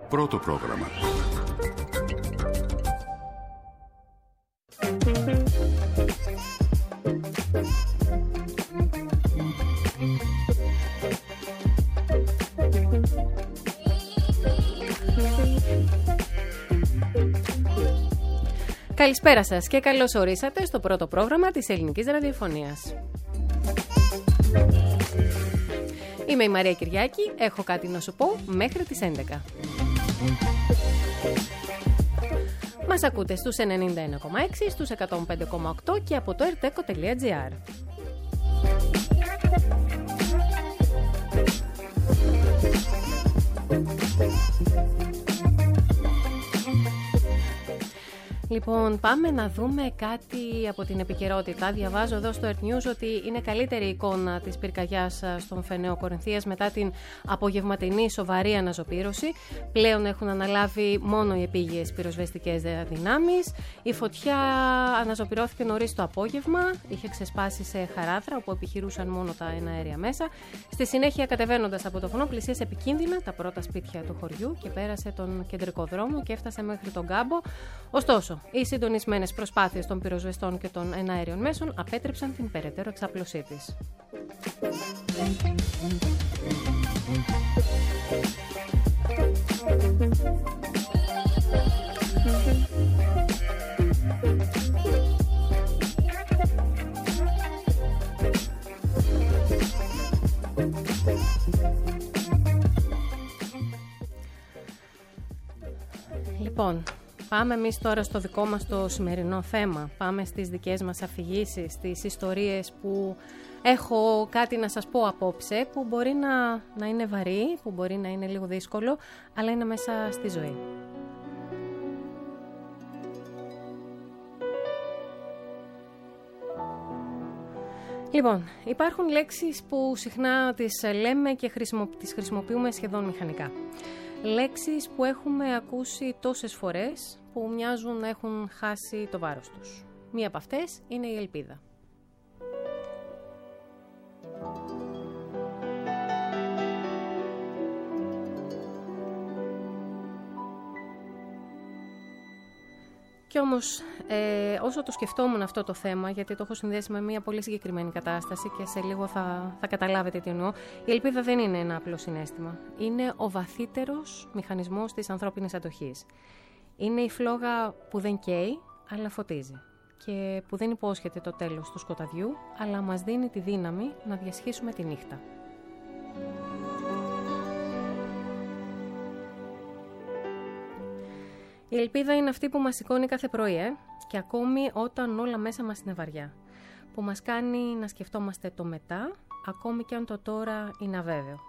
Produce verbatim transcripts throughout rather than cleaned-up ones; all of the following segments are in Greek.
Πρώτο πρόγραμμα. Καλησπέρα σας και καλώς ορίσατε στο πρώτο πρόγραμμα της Ελληνικής Ραδιοφωνίας. Είμαι η Μαρία Κυριάκη, έχω κάτι να σου πω μέχρι τις έντεκα. Μας ακούτε στους ενενήντα ένα κόμμα έξι, στους εκατόν πέντε κόμμα οκτώ και από το ερτέκο τελεία τζι άρ. Λοιπόν, πάμε να δούμε κάτι από την επικαιρότητα. Διαβάζω εδώ στο Earth News ότι είναι καλύτερη η εικόνα της πυρκαγιάς στον Φενέο Κορινθίας μετά την απογευματινή σοβαρή αναζωπήρωση. Πλέον έχουν αναλάβει μόνο οι επίγειες πυροσβεστικές δυνάμεις. Η φωτιά αναζωπυρώθηκε νωρίς το απόγευμα, είχε ξεσπάσει σε Χαράδρα όπου επιχειρούσαν μόνο τα εναέρια μέσα. Στη συνέχεια, κατεβαίνοντας από το βουνό, πλησίασε επικίνδυνα τα πρώτα σπίτια του χωριού και πέρασε τον κεντρικό δρόμο και έφτασε μέχρι τον κάμπο. Ωστόσο, οι συντονισμένες προσπάθειες των πυροσβεστών και των εναέριων μέσων απέτρεψαν την περαιτέρω εξάπλωσή της. Λοιπόν, πάμε εμείς τώρα στο δικό μας το σημερινό θέμα. Πάμε στις δικές μας αφηγήσεις, στις ιστορίες που έχω κάτι να σας πω απόψε, που μπορεί να, να είναι βαρύ, που μπορεί να είναι λίγο δύσκολο, αλλά είναι μέσα στη ζωή. Λοιπόν, υπάρχουν λέξεις που συχνά τις λέμε και χρησιμο, τις χρησιμοποιούμε σχεδόν μηχανικά. Λέξεις που έχουμε ακούσει τόσες φορές που μοιάζουν να έχουν χάσει το βάρος τους. Μία από αυτές είναι η ελπίδα. Κι όμως, ε, όσο το σκεφτόμουν αυτό το θέμα, γιατί το έχω συνδέσει με μια πολύ συγκεκριμένη κατάσταση και σε λίγο θα, θα καταλάβετε τι εννοώ, η ελπίδα δεν είναι ένα απλό συναίσθημα. Είναι ο βαθύτερος μηχανισμός της ανθρώπινης αντοχής. Είναι η φλόγα που δεν καίει, αλλά φωτίζει. Και που δεν υπόσχεται το τέλος του σκοταδιού, αλλά μας δίνει τη δύναμη να διασχίσουμε τη νύχτα. Η ελπίδα είναι αυτή που μας σηκώνει κάθε πρωί, ε? Και ακόμη όταν όλα μέσα μας είναι βαριά. Που μας κάνει να σκεφτόμαστε το μετά, ακόμη και αν το τώρα είναι αβέβαιο.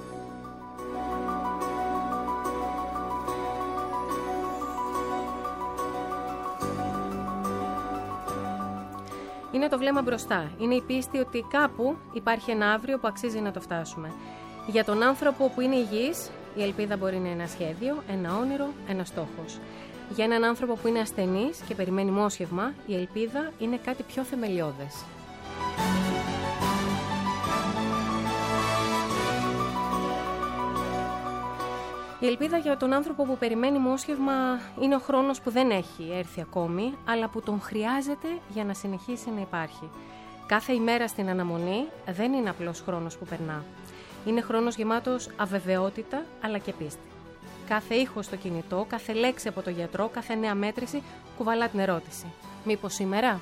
Είναι το βλέμμα μπροστά. Είναι η πίστη ότι κάπου υπάρχει ένα αύριο που αξίζει να το φτάσουμε. Για τον άνθρωπο που είναι υγιής, η ελπίδα μπορεί να είναι ένα σχέδιο, ένα όνειρο, ένα στόχος. Για έναν άνθρωπο που είναι ασθενής και περιμένει μόσχευμα, η ελπίδα είναι κάτι πιο θεμελιώδες. Η ελπίδα για τον άνθρωπο που περιμένει μόσχευμα είναι ο χρόνος που δεν έχει έρθει ακόμη, αλλά που τον χρειάζεται για να συνεχίσει να υπάρχει. Κάθε ημέρα στην αναμονή δεν είναι απλός χρόνος που περνά. Είναι χρόνος γεμάτος αβεβαιότητα αλλά και πίστη. Κάθε ήχος στο κινητό, κάθε λέξη από το γιατρό, κάθε νέα μέτρηση κουβαλά την ερώτηση. Μήπως σήμερα?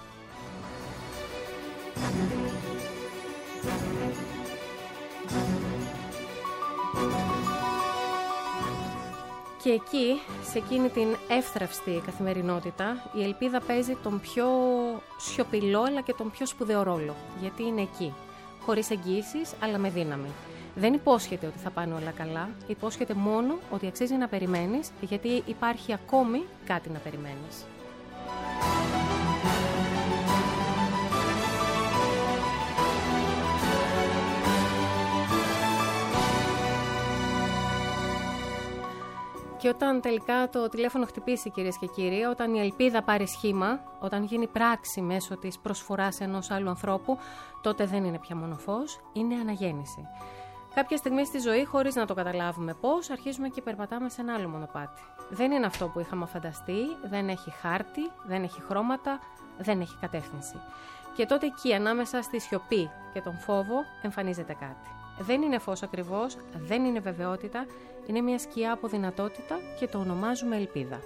Και εκεί, σε εκείνη την εύθραυστη καθημερινότητα, η ελπίδα παίζει τον πιο σιωπηλό αλλά και τον πιο σπουδαίο ρόλο. Γιατί είναι εκεί, χωρίς εγγύησεις αλλά με δύναμη. Δεν υπόσχεται ότι θα πάνε όλα καλά, υπόσχεται μόνο ότι αξίζει να περιμένεις, γιατί υπάρχει ακόμη κάτι να περιμένεις. Και όταν τελικά το τηλέφωνο χτυπήσει, κυρίες και κύριοι, όταν η ελπίδα πάρει σχήμα, όταν γίνει πράξη μέσω της προσφοράς ενός άλλου ανθρώπου, τότε δεν είναι πια μόνο φως, είναι αναγέννηση. Κάποια στιγμή στη ζωή, χωρίς να το καταλάβουμε πώς, αρχίζουμε και περπατάμε σε ένα άλλο μονοπάτι. Δεν είναι αυτό που είχαμε φανταστεί, δεν έχει χάρτη, δεν έχει χρώματα, δεν έχει κατεύθυνση. Και τότε εκεί, ανάμεσα στη σιωπή και τον φόβο, εμφανίζεται κάτι. Δεν είναι φως ακριβώς, δεν είναι βεβαιότητα, είναι μια σκιά από δυνατότητα και το ονομάζουμε ελπίδα.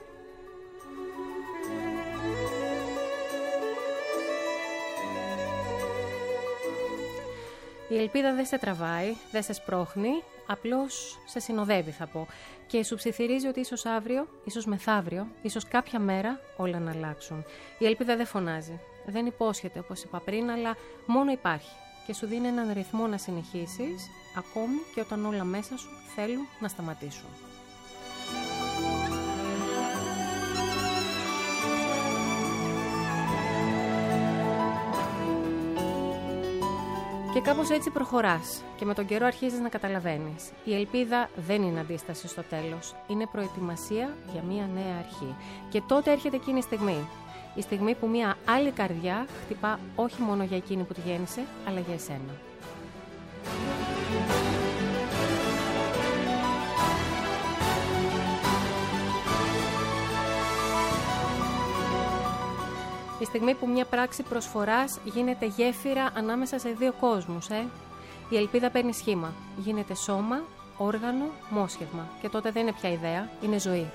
Η ελπίδα δεν σε τραβάει, δεν σε σπρώχνει, απλώς σε συνοδεύει θα πω και σου ψιθυρίζει ότι ίσως αύριο, ίσως μεθαύριο, ίσως κάποια μέρα όλα να αλλάξουν. Η ελπίδα δεν φωνάζει, δεν υπόσχεται όπως είπα πριν, αλλά μόνο υπάρχει και σου δίνει έναν ρυθμό να συνεχίσεις ακόμη και όταν όλα μέσα σου θέλουν να σταματήσουν. Και κάπως έτσι προχωράς και με τον καιρό αρχίζεις να καταλαβαίνεις. Η ελπίδα δεν είναι αντίσταση στο τέλος, είναι προετοιμασία για μια νέα αρχή. Και τότε έρχεται εκείνη η στιγμή. Η στιγμή που μια άλλη καρδιά χτυπά όχι μόνο για εκείνη που τη γέννησε, αλλά για εσένα. Η στιγμή που μια πράξη προσφοράς γίνεται γέφυρα ανάμεσα σε δύο κόσμους, ε. Η ελπίδα παίρνει σχήμα, γίνεται σώμα, όργανο, μόσχευμα. Και τότε δεν είναι πια ιδέα, είναι ζωή.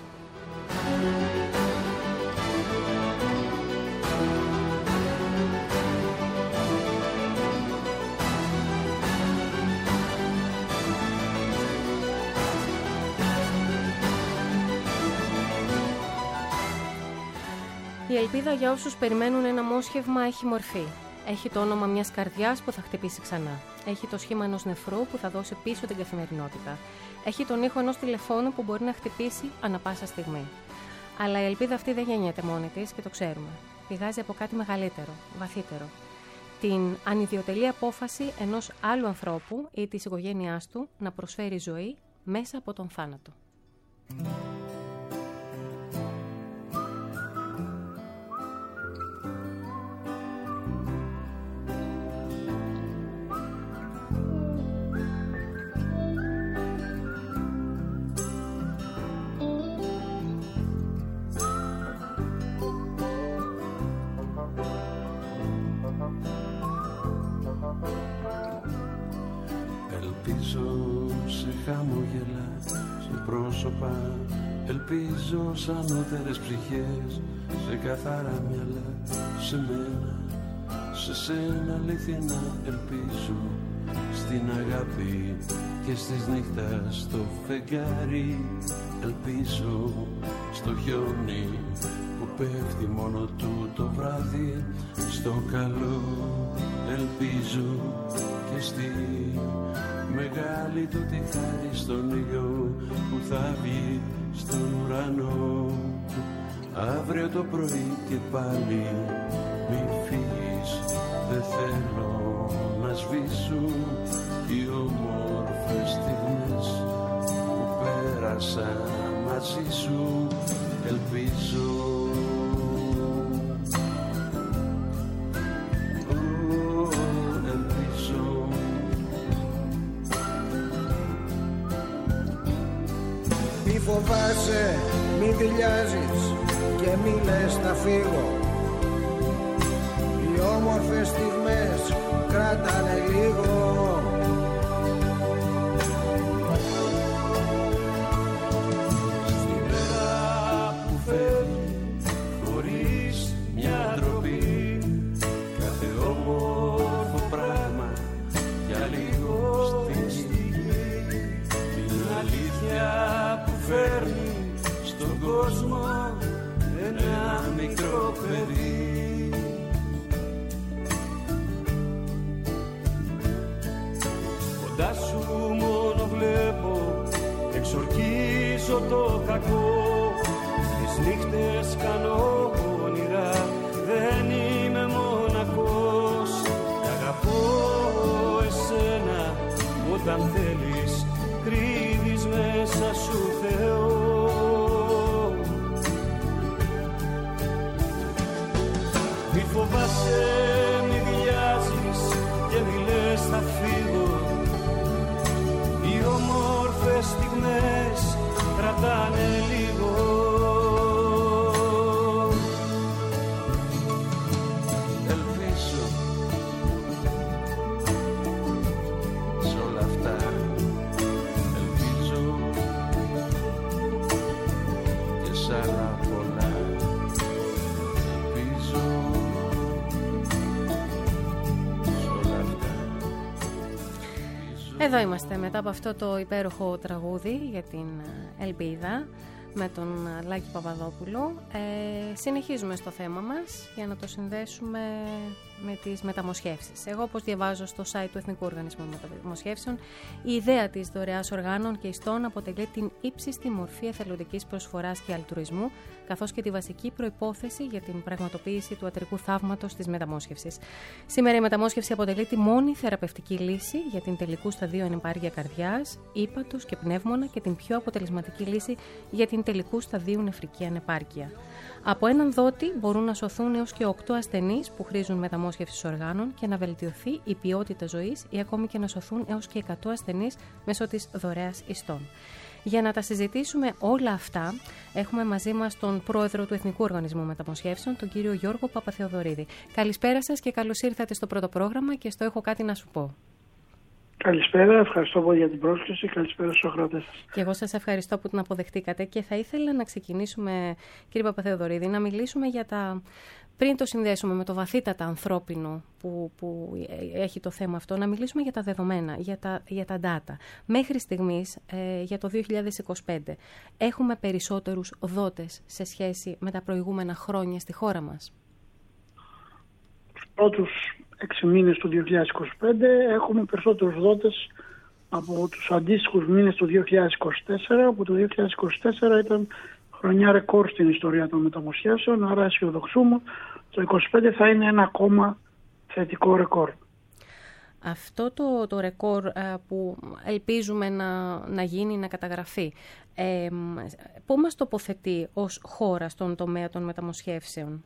Η ελπίδα για όσους περιμένουν ένα μόσχευμα έχει μορφή. Έχει το όνομα μιας καρδιάς που θα χτυπήσει ξανά. Έχει το σχήμα ενός νεφρού που θα δώσει πίσω την καθημερινότητα. Έχει τον ήχο ενός τηλεφώνου που μπορεί να χτυπήσει ανά πάσα στιγμή. Αλλά η ελπίδα αυτή δεν γεννιέται μόνη της και το ξέρουμε. Πηγάζει από κάτι μεγαλύτερο, βαθύτερο. Την ανιδιοτελή απόφαση ενός άλλου ανθρώπου ή της οικογένειάς του να προσφέρει ζωή μέσα από τον θάνατο. Ελπίζω σ' ανώτερες ψυχές, σε καθαρά μυαλά, σε μένα, σε σένα αληθινά ελπίζω. Στην αγάπη και στις νύχτας στο φεγγάρι, ελπίζω στο χιόνι που πέφτει μόνο του το βράδυ, στο καλό ελπίζω και στη μεγάλη του τη χάρη στον ήλιο που θα βγει στον ουρανό. Αύριο το πρωί και πάλι μη φύγεις, δεν θέλω να σβήσουν οι όμορφες στιγμές που πέρασα μαζί σου. Ελπίζω φοβάσαι, μη δειλιάζεις και μη λες θα φύγω. Οι όμορφες στιγμές κράτανε λίγο. Στη μέρα που φεύγει χωρίς μια ντροπή, κάθε όμορφο πράγμα για λίγο στη γη, την αλήθεια φέρνει στον κόσμο ένα μικρό παιδί. Κοντά σου μόνο βλέπω, εξορκίζω το κακό. Τις νύχτες κάνω όνειρα, δεν είμαι μοναχός. Κι αγαπώ εσένα όταν θέλεις, κρύβεις μέσα σου Θεό. Μη φοβάσαι, μη βιάζεις και μη λες θα φύγω. Εδώ είμαστε μετά από αυτό το υπέροχο τραγούδι για την ελπίδα με τον Λάκη Παπαδόπουλο. Ε, συνεχίζουμε στο θέμα μας για να το συνδέσουμε με τις μεταμοσχεύσεις. Εγώ, όπως διαβάζω στο site του Εθνικού Οργανισμού Μεταμοσχεύσεων, η ιδέα της δωρεάς οργάνων και ιστών αποτελεί την ύψιστη μορφή εθελοντικής προσφοράς και αλτρουισμού, καθώς και τη βασική προϋπόθεση για την πραγματοποίηση του ατρικού θαύματος της μεταμόσχευσης. Σήμερα η μεταμόσχευση αποτελεί τη μόνη θεραπευτική λύση για την τελικού σταδίου ανεπάρκεια καρδιάς, ύπατος και πνεύμονα και την πιο αποτελεσματική λύση για την τελικού σταδίου νεφρική ανεπάρκεια. Από έναν δότη μπορούν να σωθούν έως και οκτώ ασθενείς που χρήζουν μεταμόσχευσης οργάνων και να βελτιωθεί η ποιότητα ζωής ή ακόμη και να σωθούν έως και εκατό ασθενείς μέσω της δωρεάς ιστών. Για να τα συζητήσουμε όλα αυτά, έχουμε μαζί μας τον πρόεδρο του Εθνικού Οργανισμού Μεταμοσχεύσεων, τον κύριο Γιώργο Παπαθεοδωρίδη. Καλησπέρα σας και καλώς ήρθατε στο πρώτο πρόγραμμα και στο Έχω Κάτι Να Σου Πω. Καλησπέρα, ευχαριστώ πολύ για την πρόσκληση. Καλησπέρα στους ακροατές σας. Και εγώ σας ευχαριστώ που την αποδεχτήκατε και θα ήθελα να ξεκινήσουμε, κύριε Παπαθεοδωρίδη, να μιλήσουμε για τα... Πριν το συνδέσουμε με το βαθύτατα ανθρώπινο που, που έχει το θέμα αυτό, να μιλήσουμε για τα δεδομένα, για τα, για τα data. Μέχρι στιγμής, ε, για το δύο χιλιάδες είκοσι πέντε, έχουμε περισσότερους δότες σε σχέση με τα προηγούμενα χρόνια στη χώρα μας. Τους πρώτους έξι μήνες του δύο χιλιάδες είκοσι πέντε έχουμε περισσότερους δότες από τους αντίστοιχους μήνες του δύο χιλιάδες είκοσι τέσσερα, που το δύο χιλιάδες είκοσι τέσσερα ήταν χρονιά ρεκόρ στην ιστορία των μεταμοσχεύσεων, άρα αισιοδοξούμε το είκοσι πέντε θα είναι ένα ακόμα θετικό ρεκόρ. Αυτό το, το ρεκόρ α, που ελπίζουμε να, να γίνει, να καταγραφεί, ε, πού μας τοποθετεί ως χώρα στον τομέα των μεταμοσχεύσεων?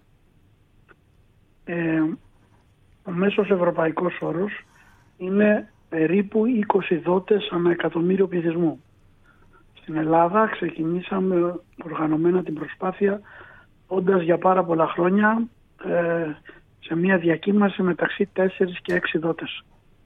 Ε, ο μέσος ευρωπαϊκός όρος είναι περίπου είκοσι δότες ανά εκατομμύριο πληθυσμού. Στην Ελλάδα ξεκινήσαμε οργανωμένα την προσπάθεια όντας για πάρα πολλά χρόνια ε, σε μια διακύμαση μεταξύ τέσσερις και έξι δότες.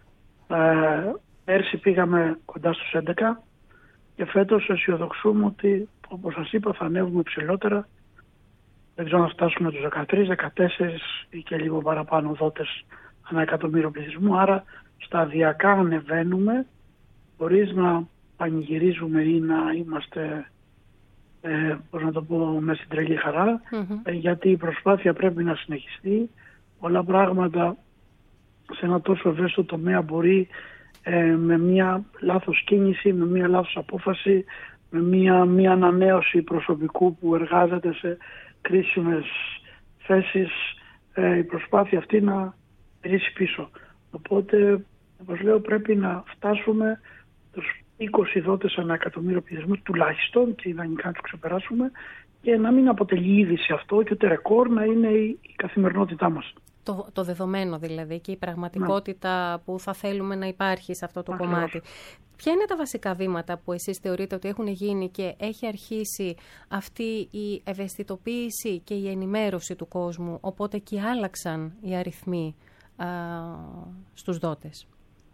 Ε, πέρσι πήγαμε κοντά στους έντεκα και φέτος αισιοδοξούμε ότι, όπως σας είπα, θα ανέβουμε ψηλότερα. Δεν ξέρω να φτάσουμε τους δεκατρείς, δεκατέσσερις ή και λίγο παραπάνω δότες ανά εκατομμύριο πληθυσμού. Άρα σταδιακά ανεβαίνουμε χωρίς να πανηγυρίζουμε ή να είμαστε, ε, πώς να το πω, μες στην τρελή χαρά, mm-hmm. ε, γιατί η προσπάθεια πρέπει να συνεχιστεί. Πολλά πράγματα σε ένα τόσο ευαίσθητο τομέα μπορεί ε, με μια λάθος κίνηση, με μια λάθος απόφαση, με μια, μια ανανέωση προσωπικού που εργάζεται σε κρίσιμες θέσεις, ε, η προσπάθεια αυτή να γυρίσει πίσω. Οπότε, όπως λέω, πρέπει να φτάσουμε τους είκοσι δότες ανά εκατομμύριο πληθυσμού τουλάχιστον και ιδανικά να τους ξεπεράσουμε και να μην αποτελεί είδηση αυτό και ούτε ρεκόρ, να είναι η, η καθημερινότητά μας. Το, το δεδομένο δηλαδή και η πραγματικότητα ναι. που θα θέλουμε να υπάρχει σε αυτό το Ακριβώς. κομμάτι. Ποια είναι τα βασικά βήματα που εσείς θεωρείτε ότι έχουν γίνει και έχει αρχίσει αυτή η ευαισθητοποίηση και η ενημέρωση του κόσμου, οπότε και άλλαξαν οι αριθμοί α, στους δότες?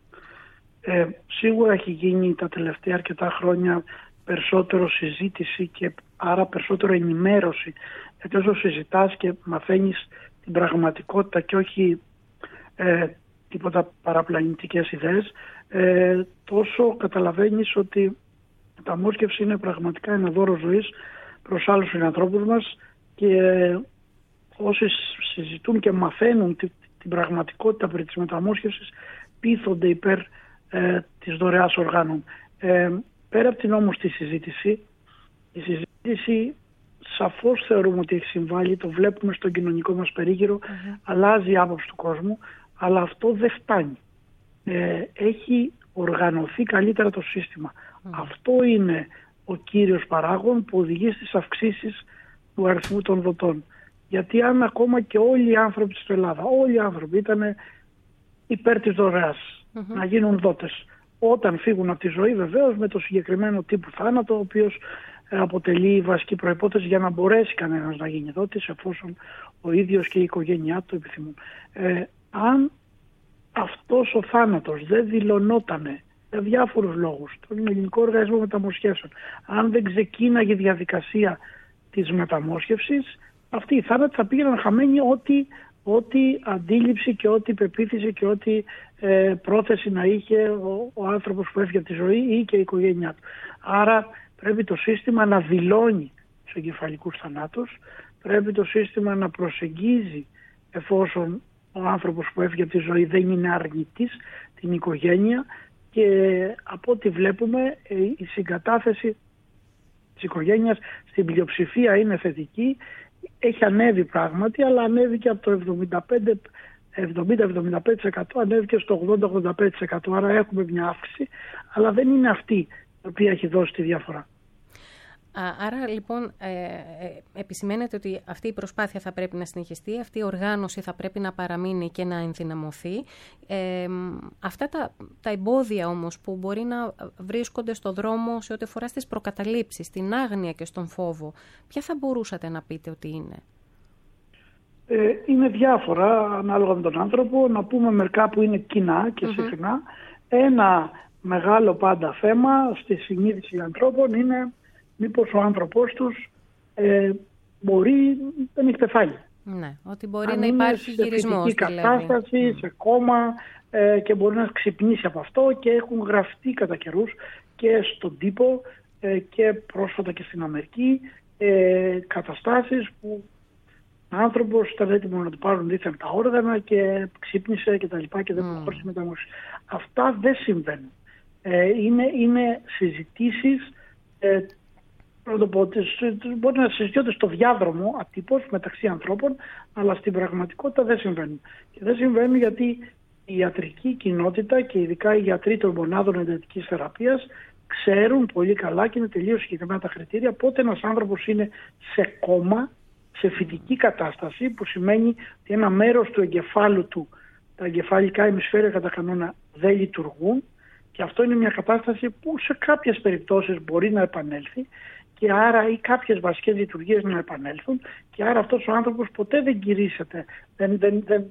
Ε, σίγουρα έχει γίνει τα τελευταία αρκετά χρόνια περισσότερο συζήτηση και άρα περισσότερο ενημέρωση, γιατί όσο συζητάς και μαθαίνεις την πραγματικότητα και όχι ε, τίποτα παραπλανητικές ιδέες, ε, τόσο καταλαβαίνεις ότι η μεταμόσχευση είναι πραγματικά ένα δώρο ζωής προς άλλους συνανθρώπους μας και ε, όσοι συζητούν και μαθαίνουν την, την πραγματικότητα περί της μεταμόσχευσης πείθονται υπέρ ε, της δωρεάς οργάνων. Ε, πέρα από την όμως τη συζήτηση, η συζήτηση σαφώς θεωρούμε ότι έχει συμβάλει, το βλέπουμε στον κοινωνικό μας περίγυρο, mm-hmm. αλλάζει η άποψη του κόσμου, αλλά αυτό δεν φτάνει. Ε, έχει οργανωθεί καλύτερα το σύστημα. Mm-hmm. Αυτό είναι ο κύριος παράγων που οδηγεί στις αυξήσεις του αριθμού των δοτών. Γιατί αν ακόμα και όλοι οι άνθρωποι στην Ελλάδα, όλοι οι άνθρωποι ήταν υπέρ της δωρεάς, mm-hmm. να γίνουν δότες, όταν φύγουν από τη ζωή βεβαίως με το συγκεκριμένο τύπου θάνατο, ο οποίος αποτελεί βασική προϋπόθεση για να μπορέσει κανένας να γίνει δότης, εφόσον ο ίδιος και η οικογένειά του επιθυμούν. Ε, αν αυτός ο θάνατος δεν δηλωνότανε για διάφορους λόγους τον Ελληνικό Οργανισμό Μεταμοσχεύσεων, αν δεν ξεκίναγε η διαδικασία της μεταμόσχευσης, αυτοί οι θάνατοι θα πήγαιναν χαμένοι ό,τι ό,τι αντίληψη και ό,τι πεποίθηση και ό,τι ε, πρόθεση να είχε ο, ο άνθρωπος που έφυγε από τη ζωή ή και η οικογένειά του. Άρα πρέπει το σύστημα να δηλώνει τους εγκεφαλικούς θανάτους, πρέπει το σύστημα να προσεγγίζει, εφόσον ο άνθρωπος που έφυγε από τη ζωή δεν είναι αρνητής, την οικογένεια, και από ό,τι βλέπουμε η συγκατάθεση της οικογένειας στην πλειοψηφία είναι θετική. Έχει ανέβει πράγματι, αλλά ανέβηκε από το εβδομήντα πέντε εβδομήντα με εβδομήντα πέντε τοις εκατό, ανέβηκε στο ογδόντα με ογδόντα πέντε τοις εκατό, άρα έχουμε μια αύξηση, αλλά δεν είναι αυτή η οποία έχει δώσει τη διαφορά. Άρα λοιπόν ε, ε, επισημαίνεται ότι αυτή η προσπάθεια θα πρέπει να συνεχιστεί, αυτή η οργάνωση θα πρέπει να παραμείνει και να ενδυναμωθεί. Ε, αυτά τα, τα εμπόδια όμως που μπορεί να βρίσκονται στο δρόμο σε ό,τι αφορά στις προκαταλήψεις, στην άγνοια και στον φόβο, ποια θα μπορούσατε να πείτε ότι είναι? Ε, είναι διάφορα ανάλογα με τον άνθρωπο. Να πούμε μερικά που είναι κοινά και mm-hmm. συχνά. Ένα μεγάλο πάντα θέμα στη συνείδηση ανθρώπων είναι μήπως ο άνθρωπός τους ε, μπορεί, δεν έχει πεθάνει. Ναι, ότι μπορεί αν να υπάρχει γυρισμός. Σε κατάσταση, mm. σε κόμμα ε, και μπορεί να ξυπνήσει από αυτό, και έχουν γραφτεί κατά καιρούς και στον τύπο ε, και πρόσφατα και στην Αμερική ε, καταστάσεις που ο άνθρωπος ήταν έτοιμο να του πάρουν δίθεν τα όργανα και ξύπνησε και τα λοιπά και δεν mm. προχώρησε μεταμόρφωση. Αυτά δεν συμβαίνουν. Ε, είναι, είναι συζητήσεις ε, μπορεί να συζητιόνται στο διάδρομο ατύπως μεταξύ ανθρώπων, αλλά στην πραγματικότητα δεν συμβαίνουν. Και δεν συμβαίνουν γιατί η ιατρική κοινότητα και ειδικά οι γιατροί των μονάδων εντατικής θεραπείας ξέρουν πολύ καλά και είναι τελείως συγκεκριμένα τα κριτήρια πότε ένας άνθρωπος είναι σε κόμμα, σε φυτική κατάσταση, που σημαίνει ότι ένα μέρος του εγκεφάλου του, τα εγκεφαλικά ημισφαίρια κατά κανόνα, δεν λειτουργούν, και αυτό είναι μια κατάσταση που σε κάποιες περιπτώσεις μπορεί να επανέλθει, και άρα ή κάποιες βασικές λειτουργίες να επανέλθουν, και άρα αυτός ο άνθρωπος ποτέ δεν κηρύσσεται, δεν, δεν, δεν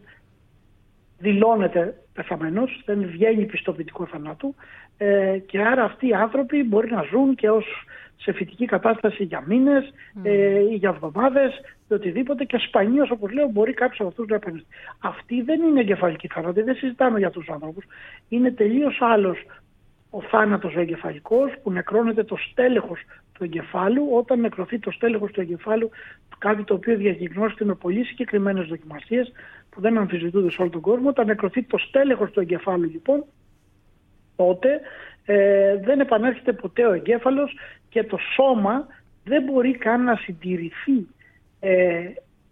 δηλώνεται πεθαμένος, δεν βγαίνει πιστοποιητικό θανάτου, ε, και άρα αυτοί οι άνθρωποι μπορεί να ζουν και ως σε φυτική κατάσταση για μήνες mm. ε, ή για εβδομάδες ή οτιδήποτε, και σπανίως, όπως λέω, μπορεί κάποιος από αυτούς να επανέλθει. Αυτή δεν είναι εγκεφαλική θάνατη, δεν συζητάμε για τους άνθρωπους. Είναι τελείως άλλος ο θάνατος ο εγκεφαλικός, που νεκρώνεται το στέλεχος του εγκεφάλου. Όταν νεκρωθεί το στέλεχος του εγκεφάλου, κάτι το οποίο διαγνώστηκε με πολύ συγκεκριμένες δοκιμασίες που δεν αμφισβητούνται σε όλο τον κόσμο, όταν νεκρωθεί το στέλεχος του εγκεφάλου, λοιπόν, τότε ε, δεν επανέρχεται ποτέ ο εγκέφαλος και το σώμα δεν μπορεί καν να συντηρηθεί ε,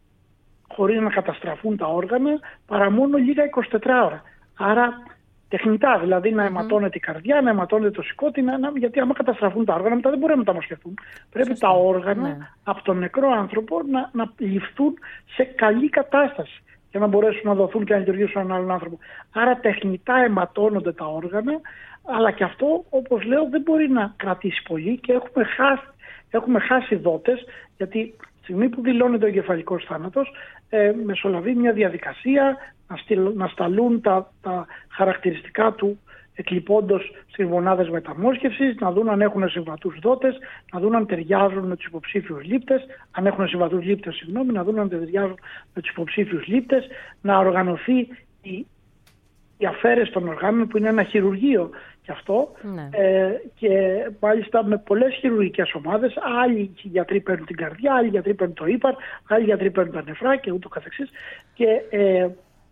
χωρίς να καταστραφούν τα όργανα, παρά μόνο λίγα εικοσιτέσσερις ώρα. Άρα τεχνητά, δηλαδή να αιματώνεται η καρδιά, να αιματώνεται το σηκώτη, να, να, γιατί άμα καταστραφούν τα όργανα μετά δεν μπορεί να μεταμοσχευθούν. Πρέπει τα όργανα ναι. από τον νεκρό άνθρωπο να, να ληφθούν σε καλή κατάσταση για να μπορέσουν να δοθούν και να λειτουργήσουν έναν άλλον άνθρωπο. Άρα τεχνητά αιματώνονται τα όργανα, αλλά και αυτό, όπως λέω, δεν μπορεί να κρατήσει πολύ, και έχουμε χάσει, έχουμε χάσει δότες, γιατί τη στιγμή που δηλώνεται ο εγκεφαλικός θάνατος, ε, μεσολαβεί μια διαδικασία να, στείλ, να σταλούν τα, τα χαρακτηριστικά του εκλειπώντος στις μονάδες μεταμόσχευσης, να δουν αν έχουν συμβατούς δότες, να δουν αν ταιριάζουν με τους υποψήφιους λήπτες, αν έχουν συμβατούς λήπτες, συγγνώμη, να δουν αν ταιριάζουν με τους υποψήφιους λήπτες, να οργανωθεί η, η αφαίρεση των οργάνων, που είναι ένα χειρουργείο και αυτό, ναι. ε, και μάλιστα με πολλές χειρουργικές ομάδες. Άλλοι γιατροί παίρνουν την καρδιά, άλλοι γιατροί παίρνουν το ύπαρ, άλλοι γιατροί παίρνουν τα νεφρά και ούτω καθεξής. Και ε,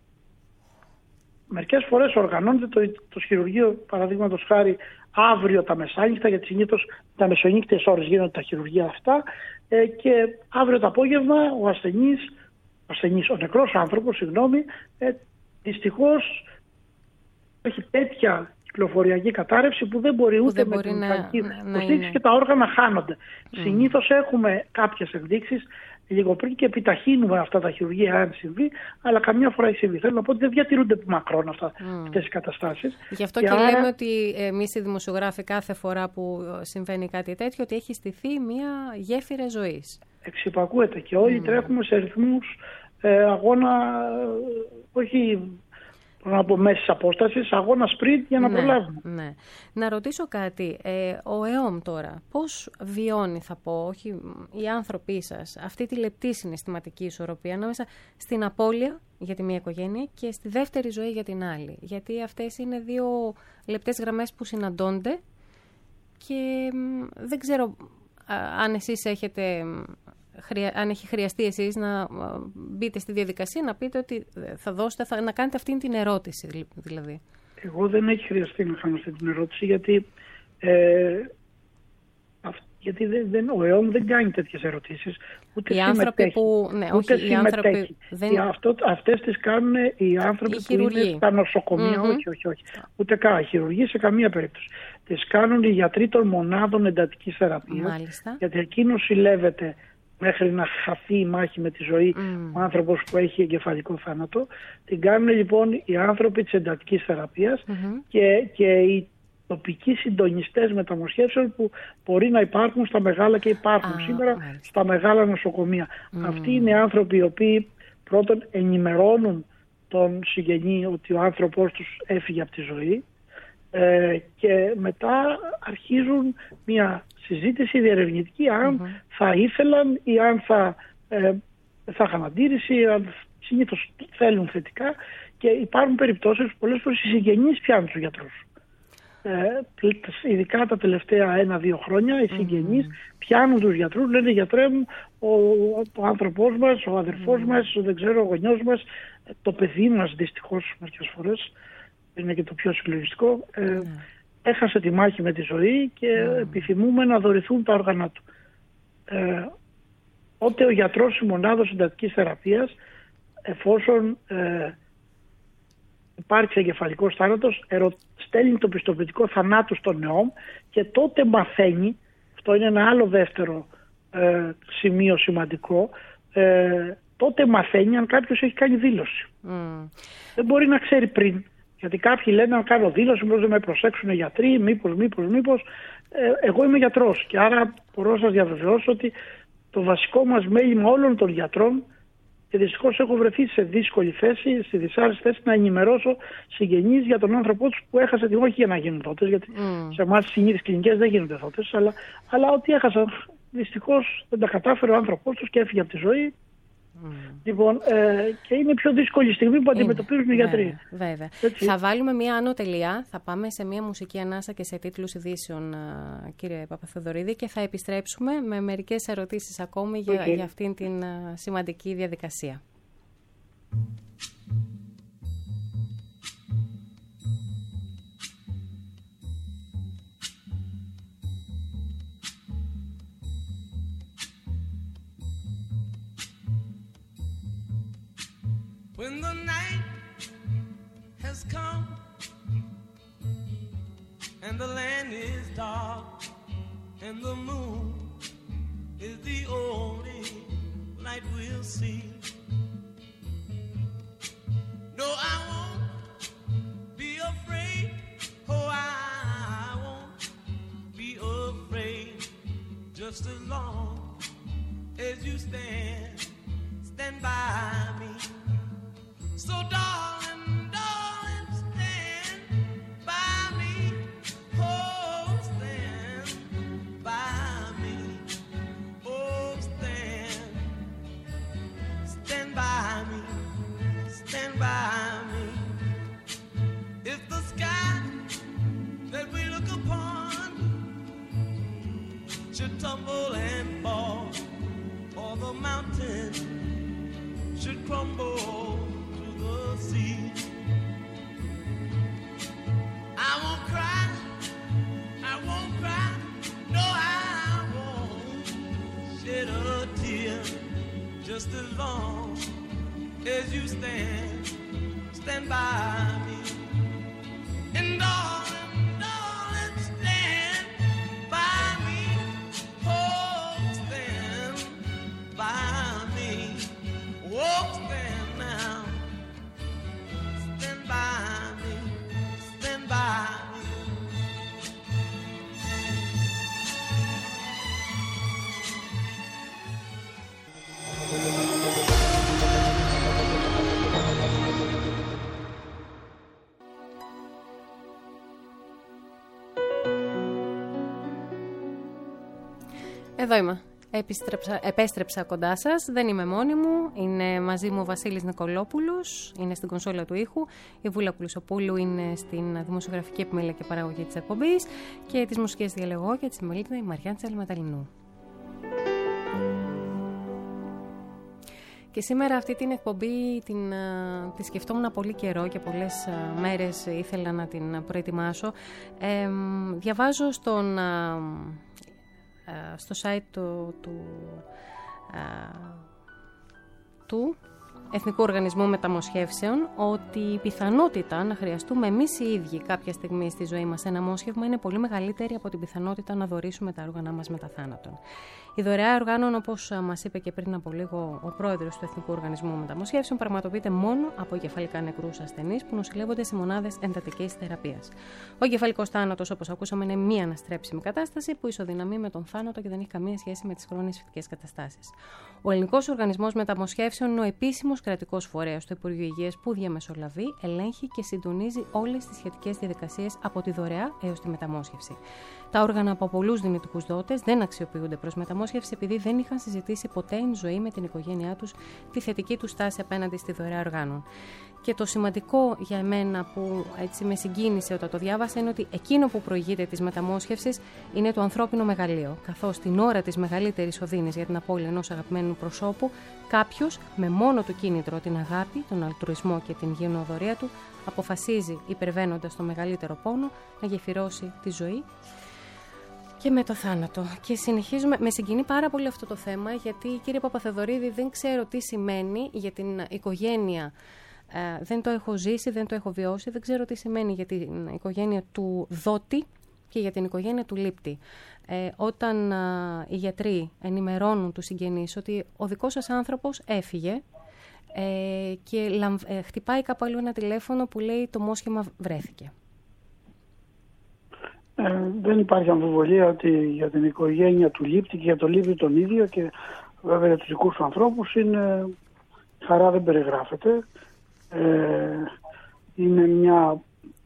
μερικές φορές οργανώνεται το, το χειρουργείο, παραδείγματος χάρη, αύριο τα μεσάνυχτα, γιατί συνήθως τα μεσονύκτιες ώρες γίνονται τα χειρουργεία αυτά, ε, και αύριο το απόγευμα ο ασθενής, ο, ασθενής, ο νεκρός άνθρωπος, συγγνώμη, ε, δυστυχώς έχει τέτοια κυκλοφοριακή κατάρρευση που δεν μπορεί ούτε δεν με την μηχανική υποστήριξη και τα όργανα χάνονται. Mm. Συνήθως έχουμε κάποιες ενδείξεις λίγο πριν και επιταχύνουμε αυτά τα χειρουργεία αν συμβεί, αλλά καμιά φορά έχει συμβεί. Θέλω να πω ότι δεν διατηρούνται μακρόν αυτά, mm. αυτές οι καταστάσεις. Γι' αυτό και, και άρα... λέμε ότι εμείς οι δημοσιογράφοι κάθε φορά που συμβαίνει κάτι τέτοιο, ότι έχει στηθεί μια γέφυρα ζωής. Εξυπακούεται και όλοι mm. τρέχουμε σε ρυθμούς ε, αγώνα, όχι να πω μέσης απόστασης, αγώνα sprint για να ναι, προλάβουμε. Ναι. Να ρωτήσω κάτι. Ε, ο ΕΟΜ τώρα, πώς βιώνει, θα πω, όχι οι άνθρωποι σας, αυτή τη λεπτή συναισθηματική ισορροπία ανάμεσα στην απώλεια για τη μία οικογένεια και στη δεύτερη ζωή για την άλλη? Γιατί αυτές είναι δύο λεπτές γραμμές που συναντώνται και δεν ξέρω αν εσείς έχετε... αν έχει χρειαστεί εσείς να μπείτε στη διαδικασία, να πείτε ότι θα δώσετε, θα, να κάνετε αυτή την ερώτηση δηλαδή. Εγώ δεν έχει χρειαστεί να κάνω αυτή την ερώτηση, γιατί, ε, αυ, γιατί δεν, δεν, ο ΕΟΜ δεν κάνει τέτοιες ερωτήσεις, ούτε οι άνθρωποι που, ναι, ούτε όχι, οι άνθρωποι δεν... οι, αυτό, αυτές τις κάνουν οι άνθρωποι οι που είναι στα νοσοκομεία, mm-hmm. όχι, όχι, όχι, ούτε καν χειρουργοί σε καμία περίπτωση. Τις κάνουν οι γιατροί των μονάδων εντατικής θεραπείας, Μάλιστα. γιατί εκείνο συλλεύεται μέχρι να χαθεί η μάχη με τη ζωή mm. ο άνθρωπος που έχει εγκεφαλικό θάνατο. Την κάνουν λοιπόν οι άνθρωποι της εντατικής θεραπείας mm-hmm. και, και οι τοπικοί συντονιστές μεταμοσχεύσεων που μπορεί να υπάρχουν στα μεγάλα και υπάρχουν ah, σήμερα right. στα μεγάλα νοσοκομεία. Mm. Αυτοί είναι οι άνθρωποι οι οποίοι πρώτον ενημερώνουν τον συγγενή ότι ο άνθρωπός τους έφυγε από τη ζωή ε, και μετά αρχίζουν μια συζήτηση διερευνητική αν mm-hmm. θα ήθελαν ή αν θα, ε, θα είχαν αντίρρηση, αν συνήθως θέλουν θετικά, και υπάρχουν περιπτώσεις που πολλές φορές οι συγγενείς πιάνουν τους γιατρούς. Ε, ειδικά τα τελευταία ένα-δύο χρόνια οι συγγενείς mm-hmm. πιάνουν τους γιατρούς, λένε γιατρέ μου, ο, ο άνθρωπός μας, ο αδερφός mm-hmm. μας, ο, δεν ξέρω, ο γονιός μας, το παιδί μας δυστυχώς μερικές φορές, είναι και το πιο συλλογιστικό, ε, mm-hmm. έχασε τη μάχη με τη ζωή και mm. επιθυμούμε να δωρηθούν τα όργανα του. Ε, Ότε ο γιατρός της μονάδος εντατικής θεραπείας, εφόσον ε, υπάρξει εγκεφαλικός θάνατος, ερω, στέλνει το πιστοποιητικό θανάτου στον ΕΟΜ και τότε μαθαίνει, αυτό είναι ένα άλλο δεύτερο ε, σημείο σημαντικό, ε, τότε μαθαίνει αν κάποιος έχει κάνει δήλωση. Mm. Δεν μπορεί να ξέρει πριν. Γιατί κάποιοι λένε να κάνω δήλωση, μήπως δεν με προσέξουν οι γιατροί, μήπως, μήπως, μήπως. Ε, εγώ είμαι γιατρός και άρα μπορώ να σας διαβεβαιώσω ότι το βασικό μας μέλημα όλων των γιατρών, και δυστυχώς έχω βρεθεί σε δύσκολη θέση, σε δυσάρεστη θέση, να ενημερώσω συγγενείς για τον άνθρωπό τους που έχασε την, όχι για να γίνουν δότες, γιατί mm. σε εμάς οι συνήθεις κλινικές δεν γίνονται δότες, αλλά, αλλά ότι έχασαν, δυστυχώς δεν τα κατάφερε ο άνθρωπός τους και έφυγε από τη ζωή. Mm. Λοιπόν, ε, και είναι η πιο δύσκολη στιγμή που αντιμετωπίζουν είναι, οι γιατροί. Βέβαια, βέβαια. Θα βάλουμε μια άνω τελεία, θα πάμε σε μια μουσική ανάσα και σε τίτλους ειδήσεων, κύριε Παπαθεοδωρίδη, και θα επιστρέψουμε με μερικές ερωτήσεις ακόμη okay. για, για αυτήν την uh, σημαντική διαδικασία. When the night has come and the land is dark and the moon is the only light we'll see. No, I won't be afraid. Oh, I won't be afraid. Just as long as you stand, stand by me. So darling, darling, stand by me. Oh, stand by me. Oh, stand. Stand by me. Stand by me. If the sky that we look upon should tumble and fall, or the mountain should crumble sea, I won't cry, I won't cry, no, I won't shed a tear. Just as long as you stand, stand by me. And darling, darling, stand by me. Oh, stand by me. Oh, stand now. Stand by me, stand by me. Εδώ είμαι. Επιστρέψα, επέστρεψα κοντά σας. Δεν είμαι μόνη μου. Είναι μαζί μου ο Βασίλης Νικολόπουλος. Είναι στην κονσόλα του ήχου. Η Βούλα Κουλουσοπούλου είναι στην δημοσιογραφική επιμέλεια και παραγωγή της εκπομπής. Και τις μουσικές διαλεγώ και τη μελίτητα η Μαριάννα Τσαλματαλινού. Και σήμερα αυτή την εκπομπή την, τη σκεφτόμουν πολύ καιρό και πολλές μέρες ήθελα να την προετοιμάσω. Ε, διαβάζω στον... στο site του, του, του Εθνικού Οργανισμού Μεταμοσχεύσεων ότι η πιθανότητα να χρειαστούμε εμείς οι ίδιοι κάποια στιγμή στη ζωή μας ένα μόσχευμα είναι πολύ μεγαλύτερη από την πιθανότητα να δωρήσουμε τα όργανα μας μετά θάνατον. Η δωρεά οργάνων, όπως μας είπε και πριν από λίγο ο πρόεδρος του Εθνικού Οργανισμού Μεταμοσχεύσεων, πραγματοποιείται μόνο από εγκεφαλικά νεκρούς ασθενείς που νοσηλεύονται σε μονάδες εντατικής θεραπείας. Ο εγκεφαλικός θάνατος, όπως ακούσαμε, είναι μία αναστρέψιμη κατάσταση που ισοδυναμεί με τον θάνατο και δεν έχει καμία σχέση με τις χρόνιες φυτικές καταστάσεις. Ο Ελληνικός Οργανισμός Μεταμοσχεύσεων είναι ο επίσημος κρατικός φορέας του Υπουργείου Υγείας που διαμεσολαβεί, ελέγχει και συντονίζει όλες τις σχετικές διαδικασίες από τη δωρεά έως τη μεταμόσχευση. Τα όργανα από πολλούς δυνητικούς δότες δεν αξιοποιούνται προς μεταμόσχευση επειδή δεν είχαν συζητήσει ποτέ εν ζωή με την οικογένειά τους τη θετική του στάση απέναντι στη δωρεά οργάνων. Και το σημαντικό για εμένα που έτσι με συγκίνησε όταν το διάβασα είναι ότι εκείνο που προηγείται της μεταμόσχευσης είναι το ανθρώπινο μεγαλείο. Καθώς την ώρα της μεγαλύτερης οδύνης για την απώλεια ενός αγαπημένου προσώπου, κάποιος με μόνο του κίνητρο την αγάπη, τον αλτρουισμό και την γενοδορία του αποφασίζει, υπερβαίνοντας το μεγαλύτερο πόνο, να γεφυρώσει τη ζωή και με το θάνατο. Και συνεχίζουμε. Με συγκινεί πάρα πολύ αυτό το θέμα, γιατί, κύριε Παπαθεδωρίδη, δεν ξέρω τι σημαίνει για την οικογένεια. Ε, δεν το έχω ζήσει, δεν το έχω βιώσει, δεν ξέρω τι σημαίνει για την οικογένεια του δότη και για την οικογένεια του λήπτη. Ε, όταν α, οι γιατροί ενημερώνουν τους συγγενείς ότι ο δικός σας άνθρωπος έφυγε ε, και λαμβ, ε, χτυπάει κάπου αλλού ένα τηλέφωνο που λέει το μόσχημα βρέθηκε. Ε, δεν υπάρχει αμφιβολία ότι για την οικογένεια του λήπτη και για το λήπτη τον ίδιο και βέβαια για τους δικούς του ανθρώπους είναι χαρά δεν περιγράφεται. Ε, είναι μια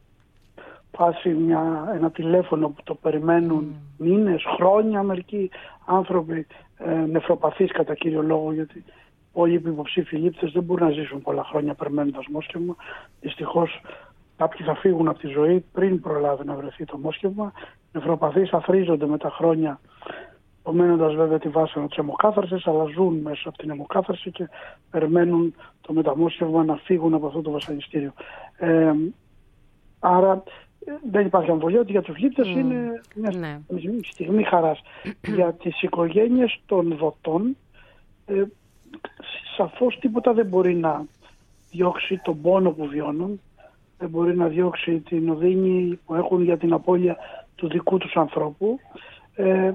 πάση, μια, ένα τηλέφωνο που το περιμένουν mm. μήνες, χρόνια μερικοί άνθρωποι ε, νεφροπαθείς κατά κύριο λόγο, γιατί όλοι οι υποψήφοι λήπτες δεν μπορούν να ζήσουν πολλά χρόνια περιμένοντας μόσχευμα. Δυστυχώς κάποιοι θα φύγουν από τη ζωή πριν προλάβει να βρεθεί το μόσχευμα. Νεφροπαθείς αθρίζονται με τα χρόνια, απομένοντας βέβαια τη βάσανα της αιμοκάθαρσης, αλλά ζουν μέσα από την αιμοκάθαρση και περιμένουν το μεταμόσχευμα να φύγουν από αυτό το βασανιστήριο. Ε, άρα δεν υπάρχει αμφιβολία ότι για τους λήπτες mm. είναι μια ναι. στιγμή χαράς. Για τις οικογένειες των δοτών ε, σαφώς τίποτα δεν μπορεί να διώξει τον πόνο που βιώνουν, δεν μπορεί να διώξει την οδύνη που έχουν για την απώλεια του δικού τους ανθρώπου. Ε,